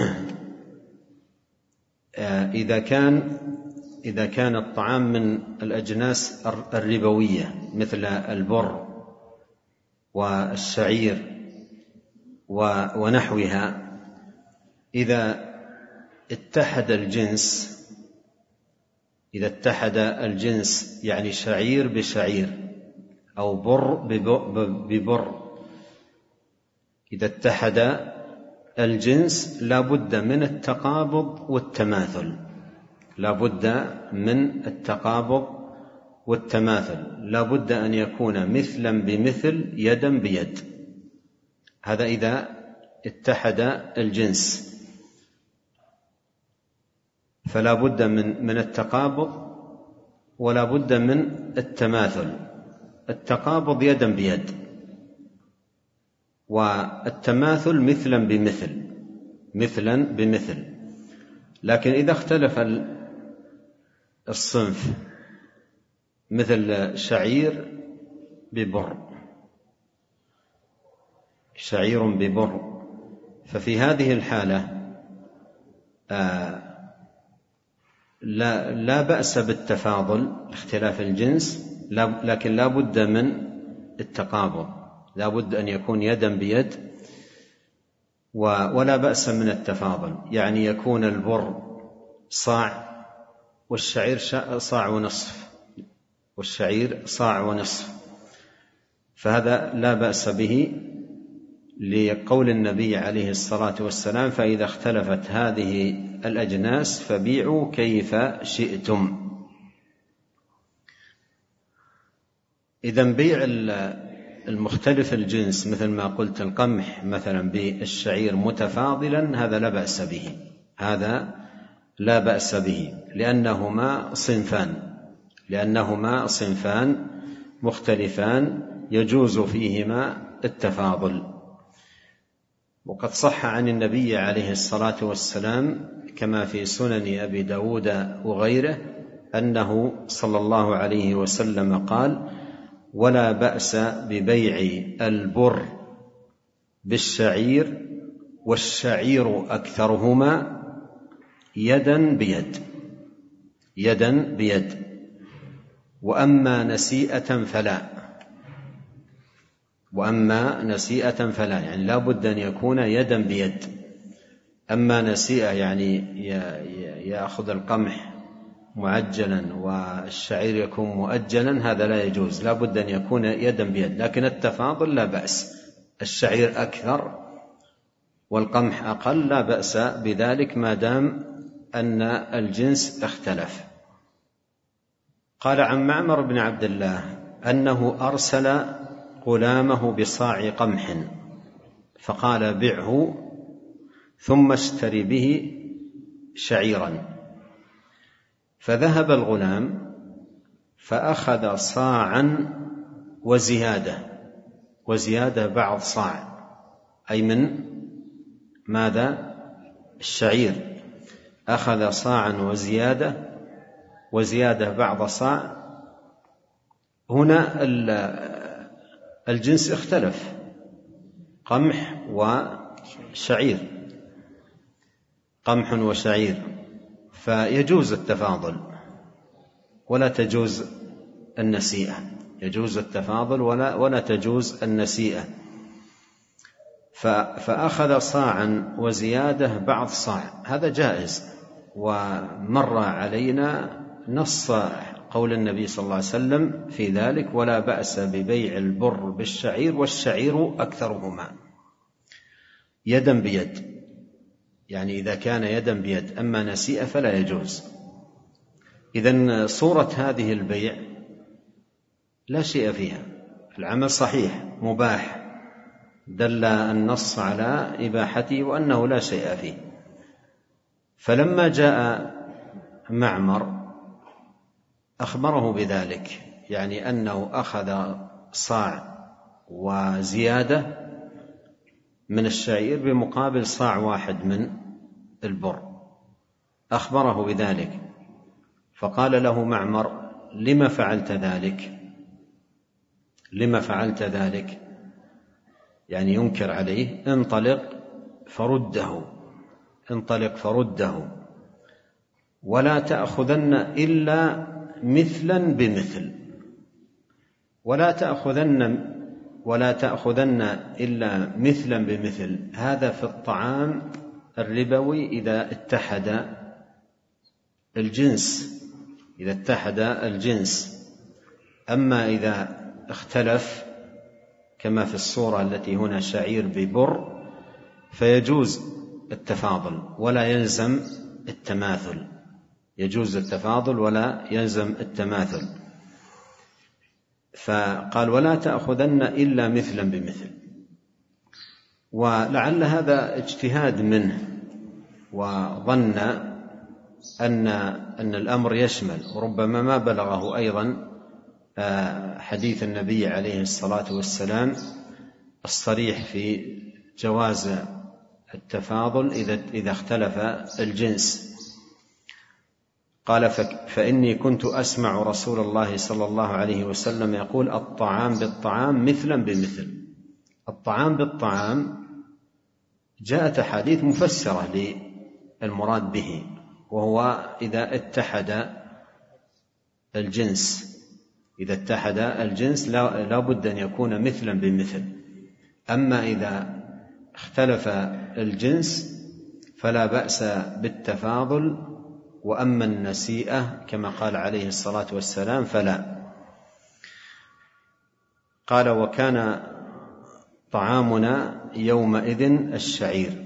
إذا كان إذا كان الطعام من الأجناس الربوية مثل البر والشعير ونحوها، إذا اتحد الجنس إذا اتحد الجنس يعني شعير بشعير أو بر ببر، إذا اتحد الجنس لا بد من التقابض والتماثل، لا بد من التقابض والتماثل، لا بد أن يكون مثلا بمثل يدا بيد. هذا إذا اتحد الجنس. فلا بد من من التقابض ولا بد من التماثل. التقابض يدا بيد، والتماثل مثلا بمثل، مثلا بمثل. لكن إذا اختلف الصنف مثل شعير ببر، شعير ببر، ففي هذه الحالة آه لا, لا بأس بالتفاضل اختلاف الجنس، لكن لا بد من التقابض، لا بد أن يكون يدا بيد، ولا بأس من التفاضل، يعني يكون البر صاع والشعير صاع ونصف، والشعير صاع ونصف، فهذا لا بأس به لقول النبي عليه الصلاة والسلام: فإذا اختلفت هذه الأجناس فبيعوا كيف شئتم. إذن بيع المختلف الجنس مثل ما قلت القمح مثلا بالشعير متفاضلا هذا لا بأس به، هذا لا بأس به لأنهما صنفان، لأنهما صنفان مختلفان يجوز فيهما التفاضل. وقد صح عن النبي عليه الصلاة والسلام كما في سنن أبي داود وغيره أنه صلى الله عليه وسلم قال: ولا بأس ببيع البر بالشعير والشعير أكثرهما يدا بيد، يدا بيد، وأما نسيئة فلا، وأما نسيئة فلا، يعني لا بد أن يكون يدا بيد. أما نسيئة يعني يأخذ القمح معجلا والشعير يكون مؤجلا هذا لا يجوز، لا بد أن يكون يدا بيد. لكن التفاضل لا بأس، الشعير أكثر والقمح أقل لا بأس بذلك ما دام أن الجنس اختلف. قال عن معمر بن عبد الله أنه أرسل غلامه بصاع قمح فقال: بعه ثم اشتري به شعيرا. فذهب الغلام فأخذ صاعا وزيادة، وزيادة بعض صاع، أي من ماذا؟ الشعير، أخذ صاعا وزيادة، وزيادة بعض صاع. هنا الجنس اختلف، قمح وشعير، قمح وشعير، فيجوز التفاضل ولا تجوز النسيئة، يجوز التفاضل ولا, ولا تجوز النسيئة. فأخذ صاعا وزيادة بعض صاع، هذا جائز. ومر علينا نص قول النبي صلى الله عليه وسلم في ذلك: ولا بأس ببيع البر بالشعير والشعير أكثرهما يدا بيد، يعني إذا كان يدا بيد. أما نسيئة فلا يجوز. إذن صورة هذه البيع لا شيء فيها، العمل صحيح مباح، دل النص على إباحته وأنه لا شيء فيه. فلما جاء معمر أخبره بذلك، يعني أنه أخذ صاع وزيادة من الشعير بمقابل صاع واحد من البر، أخبره بذلك. فقال له معمر: لما فعلت ذلك؟ لما فعلت ذلك؟ يعني ينكر عليه. انطلق فرده، انطلق فرده، ولا تأخذن إلا مثلا بمثل، ولا تأخذن ولا تأخذن إلا مثلا بمثل. هذا في الطعام الربوي إذا اتحد الجنس، إذا اتحد الجنس. أما إذا اختلف كما في الصورة التي هنا شعير ببر فيجوز التفاضل ولا يلزم التماثل، يجوز التفاضل ولا يلزم التماثل. فقال: ولا تأخذن إلا مثلا بمثل. ولعل هذا اجتهاد منه، وظن أن أن الأمر يشمل، وربما ما بلغه أيضا حديث النبي عليه الصلاة والسلام الصريح في جواز التفاضل إذا اختلف الجنس. قال: فإني كنت أسمع رسول الله صلى الله عليه وسلم يقول: الطعام بالطعام مثلا بمثل. الطعام بالطعام جاءت أحاديث مفسرة للمراد به، وهو إذا اتحد الجنس إذا اتحد الجنس لا بد أن يكون مثلا بمثل. أما إذا اختلف الجنس فلا بأس بالتفاضل، وأما النسيئة كما قال عليه الصلاة والسلام فلا. قال: وكان طعامنا يومئذ الشعير.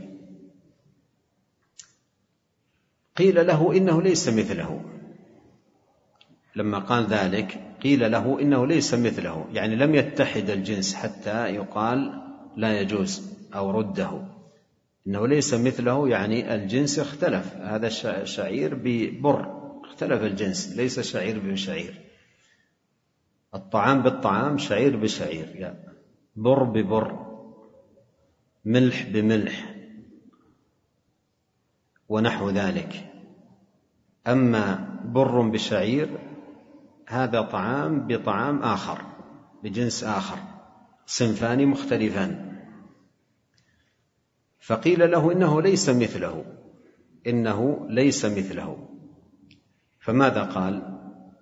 قيل له إنه ليس مثله. لما قال ذلك قيل له إنه ليس مثله، يعني لم يتحد الجنس حتى يقال لا يجوز أو رده. إنه ليس مثله يعني الجنس اختلف، هذا شعير ببر، اختلف الجنس، ليس شعير بشعير. الطعام بالطعام، شعير بشعير، لا، بر ببر، ملح بملح ونحو ذلك. أما بر بشعير هذا طعام بطعام آخر، بجنس آخر، صنفان مختلفان. فقيل له إنه ليس مثله، إنه ليس مثله. فماذا قال؟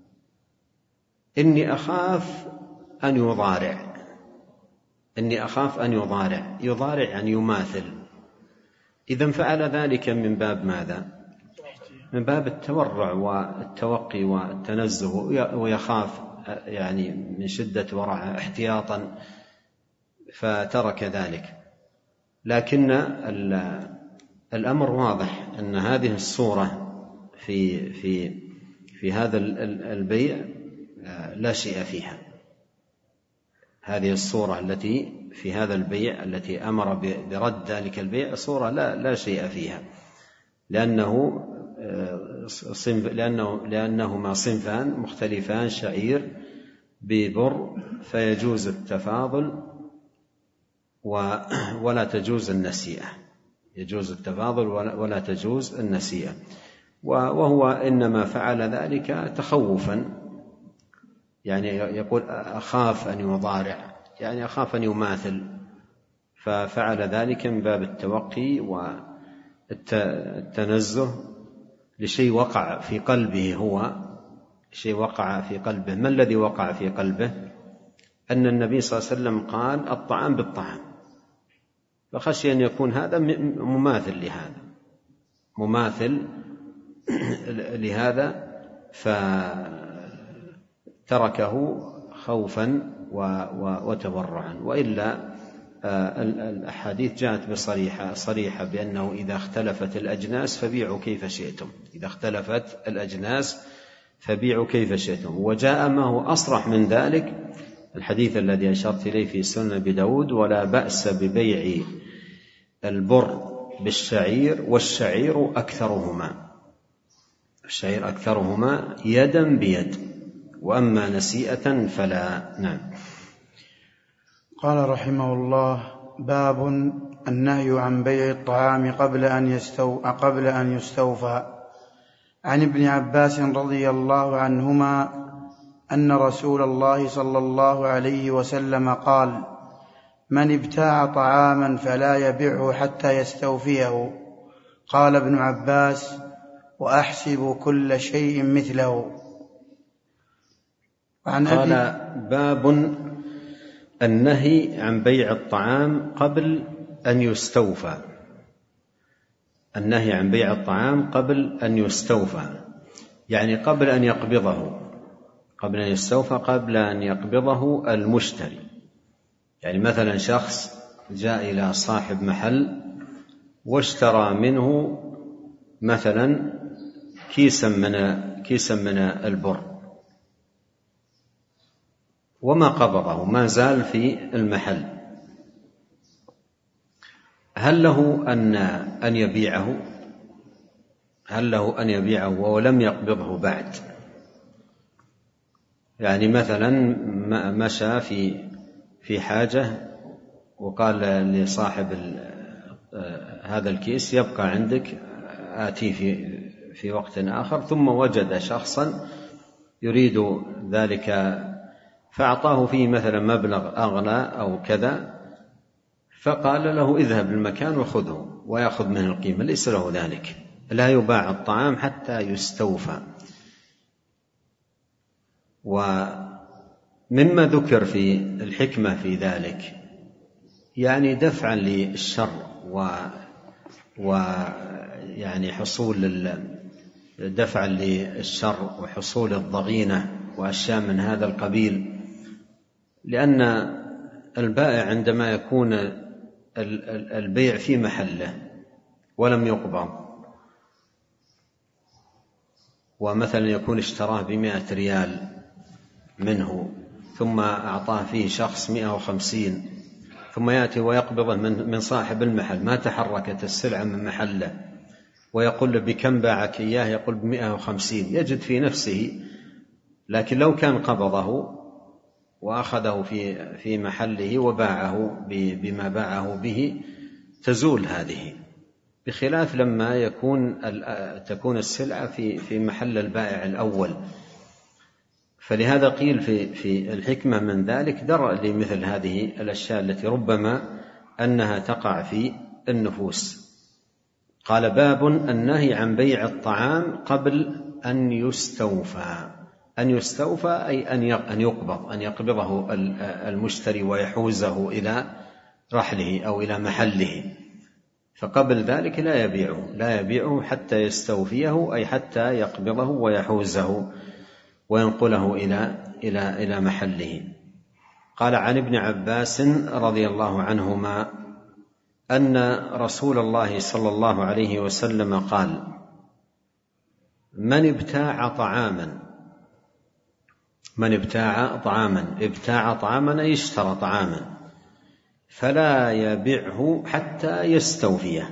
إني أخاف أن يضارع. إني أخاف أن يضارع. يضارع يعني يماثل. إذن فعل ذلك من باب ماذا؟ من باب التورع والتوقي والتنزه، ويخاف يعني من شدة ورعه احتياطا، فترك ذلك. لكن الأمر واضح أن هذه الصورة في في في هذا البيع لا شيء فيها. هذه الصورة التي في هذا البيع التي أمر برد ذلك البيع صورة لا لا شيء فيها، لأنه صنف لأنه لأنهما صنفان مختلفان، شعير ببر، فيجوز التفاضل ولا تجوز النسيئة. يجوز التفاضل ولا تجوز النسيئة. وهو إنما فعل ذلك تخوفا، يعني يقول أخاف أن يضارع، يعني أخاف أن يماثل، ففعل ذلك من باب التوقي والتنزه لشيء وقع في قلبه. هو شيء وقع في قلبه. ما الذي وقع في قلبه؟ أن النبي صلى الله عليه وسلم قال: الطعام بالطعام، فخشي أن يكون هذا مماثل لهذا مماثل لهذا فتركه خوفا وتورعا. وإلا الأحاديث جاءت بصريحة صريحة بأنه إذا اختلفت الأجناس فبيعوا كيف شئتم. إذا اختلفت الأجناس فبيعوا كيف شئتم. وجاء ما هو أصرح من ذلك الحديث الذي أشرت إليه في سنن أبي داود: ولا بأس ببيع البر بالشعير والشعير أكثرهما. الشعير أكثرهما يدا بيد، وأما نسيئة فلا. نعم. قال رحمه الله: باب النهي عن بيع الطعام قبل أن يستو قبل أن يستوفى. عن ابن عباس رضي الله عنهما أن رسول الله صلى الله عليه وسلم قال: من ابتاع طعاما فلا يبيعه حتى يستوفيه. قال ابن عباس: وأحسب كل شيء مثله. عن قال: باب النهي عن بيع الطعام قبل أن يستوفى. النهي عن بيع الطعام قبل أن يستوفى يعني قبل أن يقبضه، قبل أن يستوفى، قبل أن يقبضه المشتري. يعني مثلا شخص جاء إلى صاحب محل واشترى منه مثلا كيسا من كيسا من البر، وما قبضه، ما زال في المحل. هل له أن أن يبيعه؟ هل له أن يبيعه وهو لم يقبضه بعد؟ يعني مثلا مشى في في حاجة وقال لصاحب هذا الكيس يبقى عندك، آتي في في وقت آخر، ثم وجد شخصا يريد ذلك فأعطاه فيه مثلا مبلغ أغلى أو كذا، فقال له اذهب للمكان وخذه ويأخذ منه القيمة، ليس له ذلك. لا يباع الطعام حتى يستوفى. ومما ذكر في الحكمة في ذلك يعني دفعا للشر و ويعني حصول دفعا للشر وحصول الضغينة وأشياء من هذا القبيل، لأن البائع عندما يكون البيع في محله ولم يقبض، ومثلا يكون اشتراه بمائة ريال منه ثم أعطاه فيه شخص مائة وخمسين، ثم يأتي ويقبضه من صاحب المحل، ما تحركت السلعة من محله، ويقول له بكم باعك إياه؟ يقول بمائة وخمسين، يجد في نفسه. لكن لو كان قبضه وأخذه في في محله وباعه بما باعه به تزول هذه، بخلاف لما يكون تكون السلعة في في محل البائع الأول. فلهذا قيل في في الحكمة من ذلك درء لمثل هذه الأشياء التي ربما أنها تقع في النفوس. قال: باب النهي عن بيع الطعام قبل أن يستوفى. أن يستوفى أي أن يقبض، أن يقبضه المشتري ويحوزه إلى رحله أو إلى محله، فقبل ذلك لا يبيعه لا يبيعه حتى يستوفيه، أي حتى يقبضه ويحوزه وينقله إلى إلى إلى محله. قال: عن ابن عباس رضي الله عنهما أن رسول الله صلى الله عليه وسلم قال: من ابتاع طعاما من ابتاع طعاما ابتاع طعاما أي اشترى طعاما فلا يبيعه حتى يستوفيه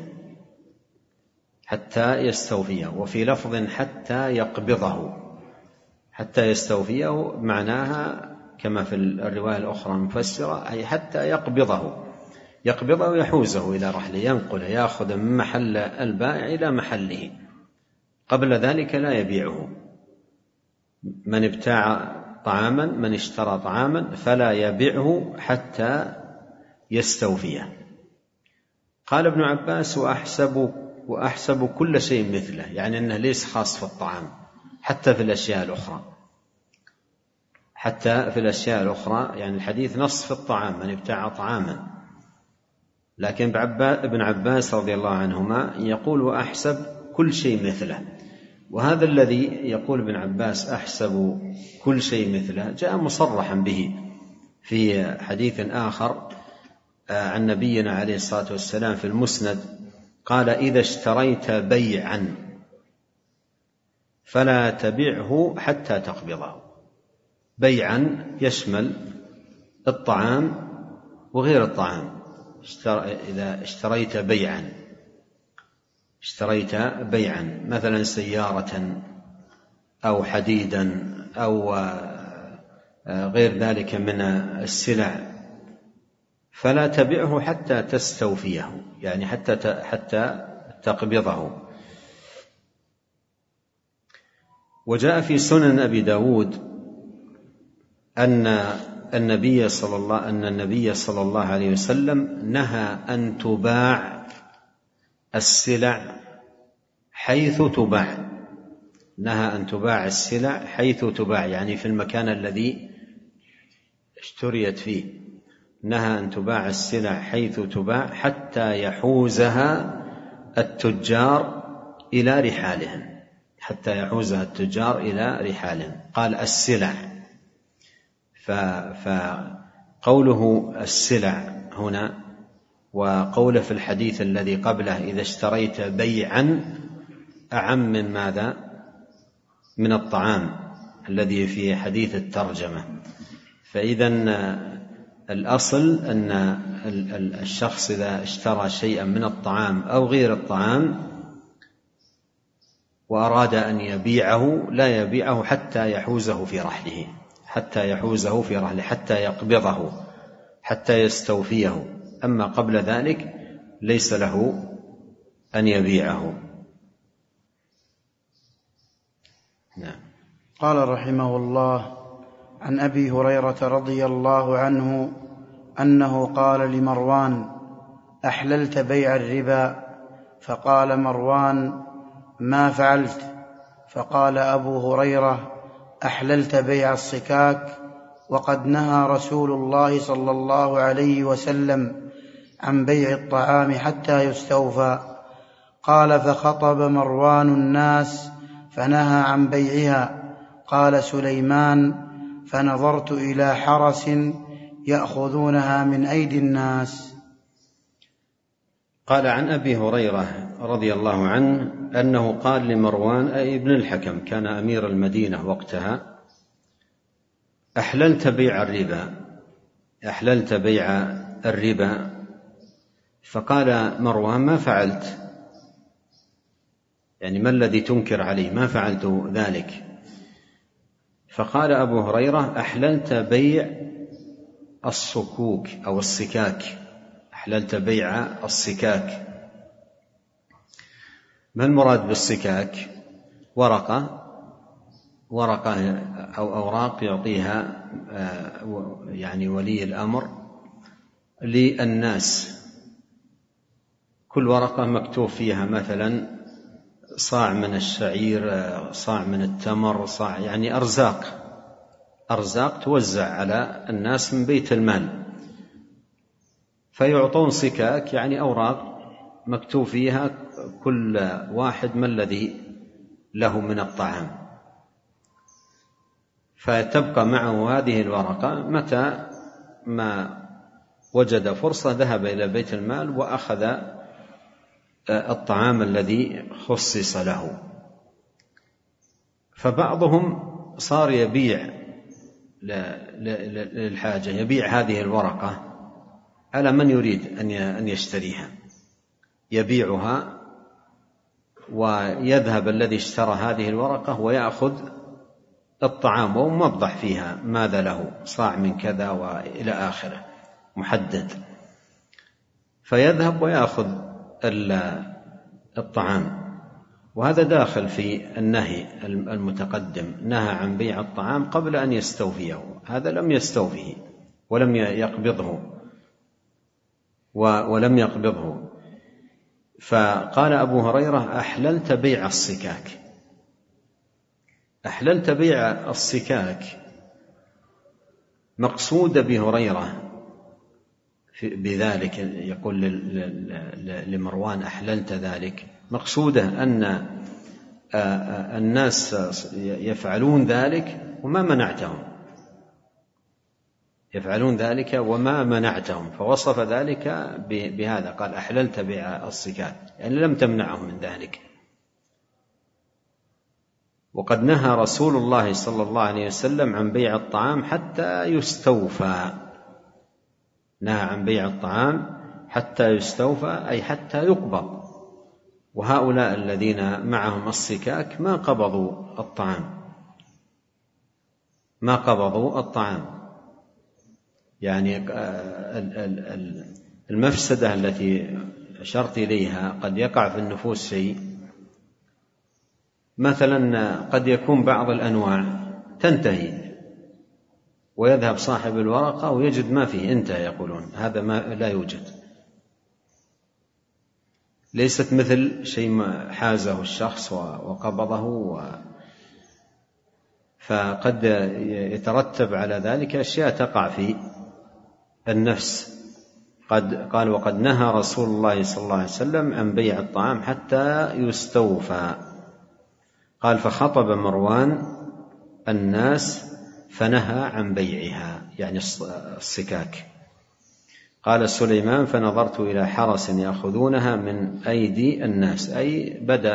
حتى يستوفيه وفي لفظ حتى يقبضه. حتى يستوفيه معناها كما في الرواية الأخرى المفسرة أي حتى يقبضه يقبضه ويحوزه إلى رحله، ينقله، يأخذ من محل البائع إلى محله، قبل ذلك لا يبيعه. من ابتاع طعاما من اشترى طعاما فلا يبيعه حتى يستوفيه. قال ابن عباس: وأحسب, وأحسب كل شيء مثله، يعني أنه ليس خاص في الطعام، حتى في الأشياء الأخرى حتى في الأشياء الأخرى يعني الحديث نص في الطعام، من ابتاع طعاما، لكن ابن عباس رضي الله عنهما يقول: وأحسب كل شيء مثله. وهذا الذي يقول ابن عباس أحسب كل شيء مثله جاء مصرحا به في حديث آخر عن نبينا عليه الصلاة والسلام في المسند، قال: إذا اشتريت بيعا فلا تبعه حتى تقبضه. بيعا يشمل الطعام وغير الطعام. إذا اشتريت بيعا اشتريت بيعا مثلا سيارة أو حديدا أو غير ذلك من السلع فلا تبعه حتى تستوفيه، يعني حتى حتى تقبضه. وجاء في سنن أبي داود أن النبي صلى الله أن النبي صلى الله عليه وسلم نهى أن تباع السلع حيث تباع نهى أن تباع السلع حيث تباع يعني في المكان الذي اشتريت فيه. نهى أن تباع السلع حيث تباع حتى يحوزها التجار إلى رحالهم حتى يحوزها التجار إلى رحالهم. قال السلع، فقوله السلع هنا وقوله في الحديث الذي قبله إذا اشتريت بيعا أعم من ماذا؟ من الطعام الذي في حديث الترجمة. فإذا الأصل أن الشخص إذا اشترى شيئا من الطعام أو غير الطعام وأراد أن يبيعه لا يبيعه حتى يحوزه في رحله حتى يحوزه في رحله حتى يقبضه حتى يستوفيه، أما قبل ذلك ليس له أن يبيعه. نعم. قال رحمه الله: عن أبي هريرة رضي الله عنه أنه قال لمروان: أحللت بيع الربا؟ فقال مروان: ما فعلت. فقال أبو هريرة: أحللت بيع الصكاك؟ وقد نهى رسول الله صلى الله عليه وسلم عن بيع الطعام حتى يستوفى. قال: فخطب مروان الناس فنهى عن بيعها. قال سليمان: فنظرت إلى حرس يأخذونها من أيدي الناس. قال عن أبي هريرة رضي الله عنه أنه قال لمروان أي ابن الحكم، كان أمير المدينة وقتها: أحللت بيع الربا أحللت بيع الربا؟ فقال مروان: ما فعلت، يعني ما الذي تنكر عليه؟ ما فعلت ذلك. فقال أبو هريرة: أحللت بيع الصكوك أو الصكاك أحللت بيع الصكاك. ما المراد بالصكاك؟ ورقة ورقة أو أوراق يعطيها يعني ولي الأمر للناس، كل ورقة مكتوب فيها مثلا صاع من الشعير، صاع من التمر، صاع يعني أرزاق أرزاق توزع على الناس من بيت المال، فيعطون صكاك يعني أوراق مكتوب فيها كل واحد ما الذي له من الطعام، فتبقى معه هذه الورقة، متى ما وجد فرصة ذهب إلى بيت المال وأخذ الطعام الذي خصص له. فبعضهم صار يبيع للحاجة، يبيع هذه الورقة على من يريد أن يشتريها، يبيعها ويذهب الذي اشترى هذه الورقة ويأخذ الطعام وموضح فيها ماذا له، صاع من كذا وإلى آخره محدد، فيذهب ويأخذ الطعام. وهذا داخل في النهي المتقدم، نهى عن بيع الطعام قبل أن يستوفيه، هذا لم يستوفيه ولم يقبضه ولم يقبضه. فقال أبو هريرة: أحللت بيع الصكاك. أحللت بيع الصكاك مقصود أبي هريرة بذلك، يقول لمروان: أحللت ذلك، مقصوده أن الناس يفعلون ذلك وما منعتهم يفعلون ذلك وما منعتهم فوصف ذلك بهذا، قال: أحللت بيع الصكاك، يعني لم تمنعهم من ذلك. وقد نهى رسول الله صلى الله عليه وسلم عن بيع الطعام حتى يستوفى، نهى عن بيع الطعام حتى يستوفى أي حتى يقبض، وهؤلاء الذين معهم الصكاك ما قبضوا الطعام ما قبضوا الطعام يعني المفسدة التي أشرت إليها قد يقع في النفوس شيء، مثلا قد يكون بعض الأنواع تنتهي ويذهب صاحب الورقة ويجد ما فيه انتهى، يقولون هذا ما لا يوجد، ليست مثل شيء حازه الشخص وقبضه و... فقد يترتب على ذلك أشياء تقع في النفس. قد قال: وقد نهى رسول الله صلى الله عليه وسلم عن بيع الطعام حتى يستوفى. قال: فخطب مروان الناس فنهى عن بيعها، يعني الصكاك. قال سليمان: فنظرت إلى حرس يأخذونها من أيدي الناس، أي بدأ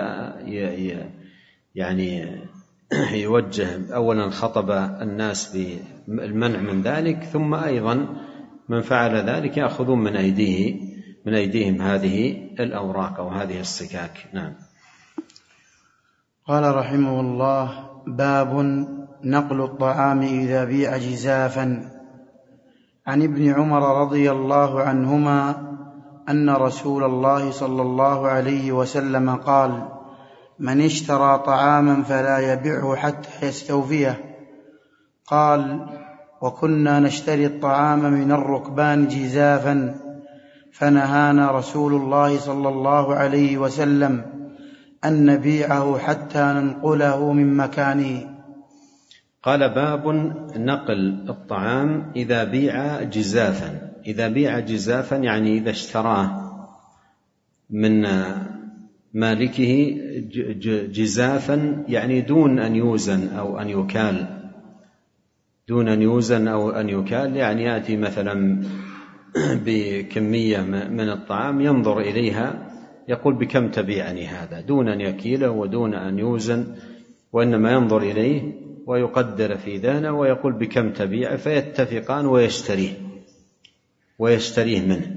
يعني يوجه، أولا خطب الناس بالمنع من ذلك، ثم أيضا من فعل ذلك يأخذون من أيديه من أيديهم هذه الأوراق أو هذه الصكاك. نعم. قال رحمه الله: باب نقل الطعام إذا بيع جزافا. عن ابن عمر رضي الله عنهما أن رسول الله صلى الله عليه وسلم قال: من اشترى طعاما فلا يبيعه حتى يستوفيه. قال: وكنا نشتري الطعام من الركبان جزافا، فنهانا رسول الله صلى الله عليه وسلم أن نبيعه حتى ننقله من مكانه. قال: باب نقل الطعام إذا بيع جزافا. إذا بيع جزافا يعني إذا اشتراه من مالكه جزافا، يعني دون أن يوزن أو أن يكال، دون أن يوزن أو أن يكال، يعني يأتي مثلا بكمية من الطعام ينظر إليها يقول: بكم تبيعني هذا، دون أن يكيله ودون أن يوزن، وإنما ينظر إليه ويقدر في ذهنه ويقول: بكم تبيع، فيتفقان ويشتريه ويشتريه منه.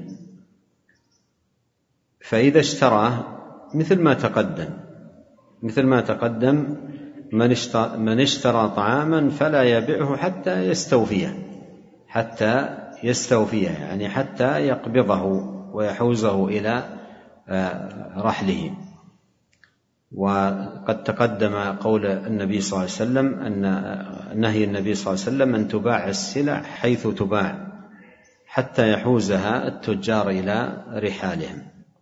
فإذا اشتراه مثل ما تقدم مثل ما تقدم من اشترى طعاما فلا يبيعه حتى يستوفيه حتى يستوفيه يعني حتى يقبضه ويحوزه إلى رحله. وقد تقدم قول النبي صلى الله عليه وسلم أن نهي النبي صلى الله عليه وسلم أن تباع السلع حيث تباع حتى يحوزها التجار إلى رحالهم.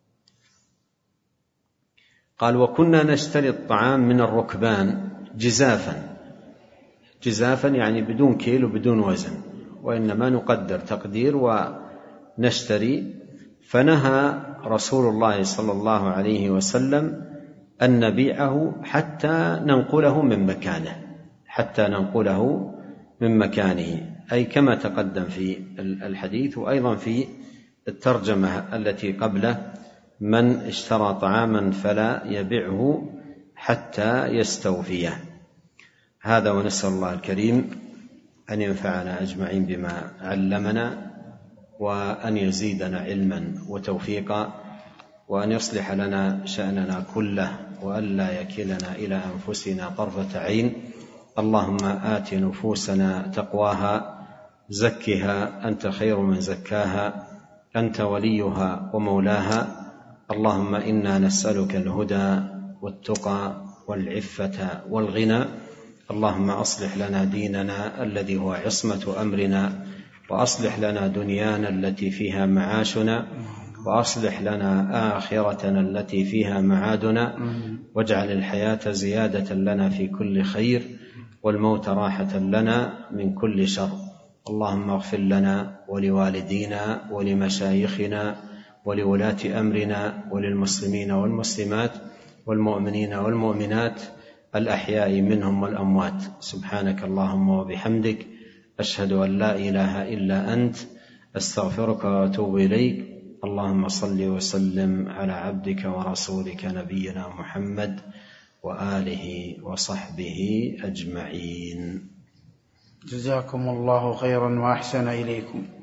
قال: وكنا نشتري الطعام من الركبان جزافا. جزافا يعني بدون كيل وبدون وزن، وإنما نقدر تقدير ونشتري. فنهى رسول الله صلى الله عليه وسلم أن نبيعه حتى ننقله من مكانه حتى ننقله من مكانه أي كما تقدم في الحديث، وأيضا في الترجمة التي قبله: من اشترى طعاما فلا يبيعه حتى يستوفيه. هذا، ونسأل الله الكريم أن ينفعنا أجمعين بما علمنا، وأن يزيدنا علما وتوفيقا، وأن يصلح لنا شأننا كله، وأن لا يكلنا إلى أنفسنا طرفة عين. اللهم آت نفوسنا تقواها، زكها أنت خير من زكاها، أنت وليها ومولاها. اللهم إنا نسألك الهدى والتقى والعفة والغنى. اللهم أصلح لنا ديننا الذي هو عصمة أمرنا، وأصلح لنا دنيانا التي فيها معاشنا، وأصلح لنا آخرتنا التي فيها معادنا، واجعل الحياة زيادة لنا في كل خير، والموت راحة لنا من كل شر. اللهم اغفر لنا ولوالدينا ولمشايخنا ولولاة أمرنا وللمسلمين والمسلمات والمؤمنين والمؤمنات الأحياء منهم والأموات. سبحانك اللهم وبحمدك، أشهد أن لا إله إلا أنت، أستغفرك وأتوب إليك. اللهم صل وسلم على عبدك ورسولك نبينا محمد وآله وصحبه أجمعين. جزاكم الله خيرا وأحسن إليكم.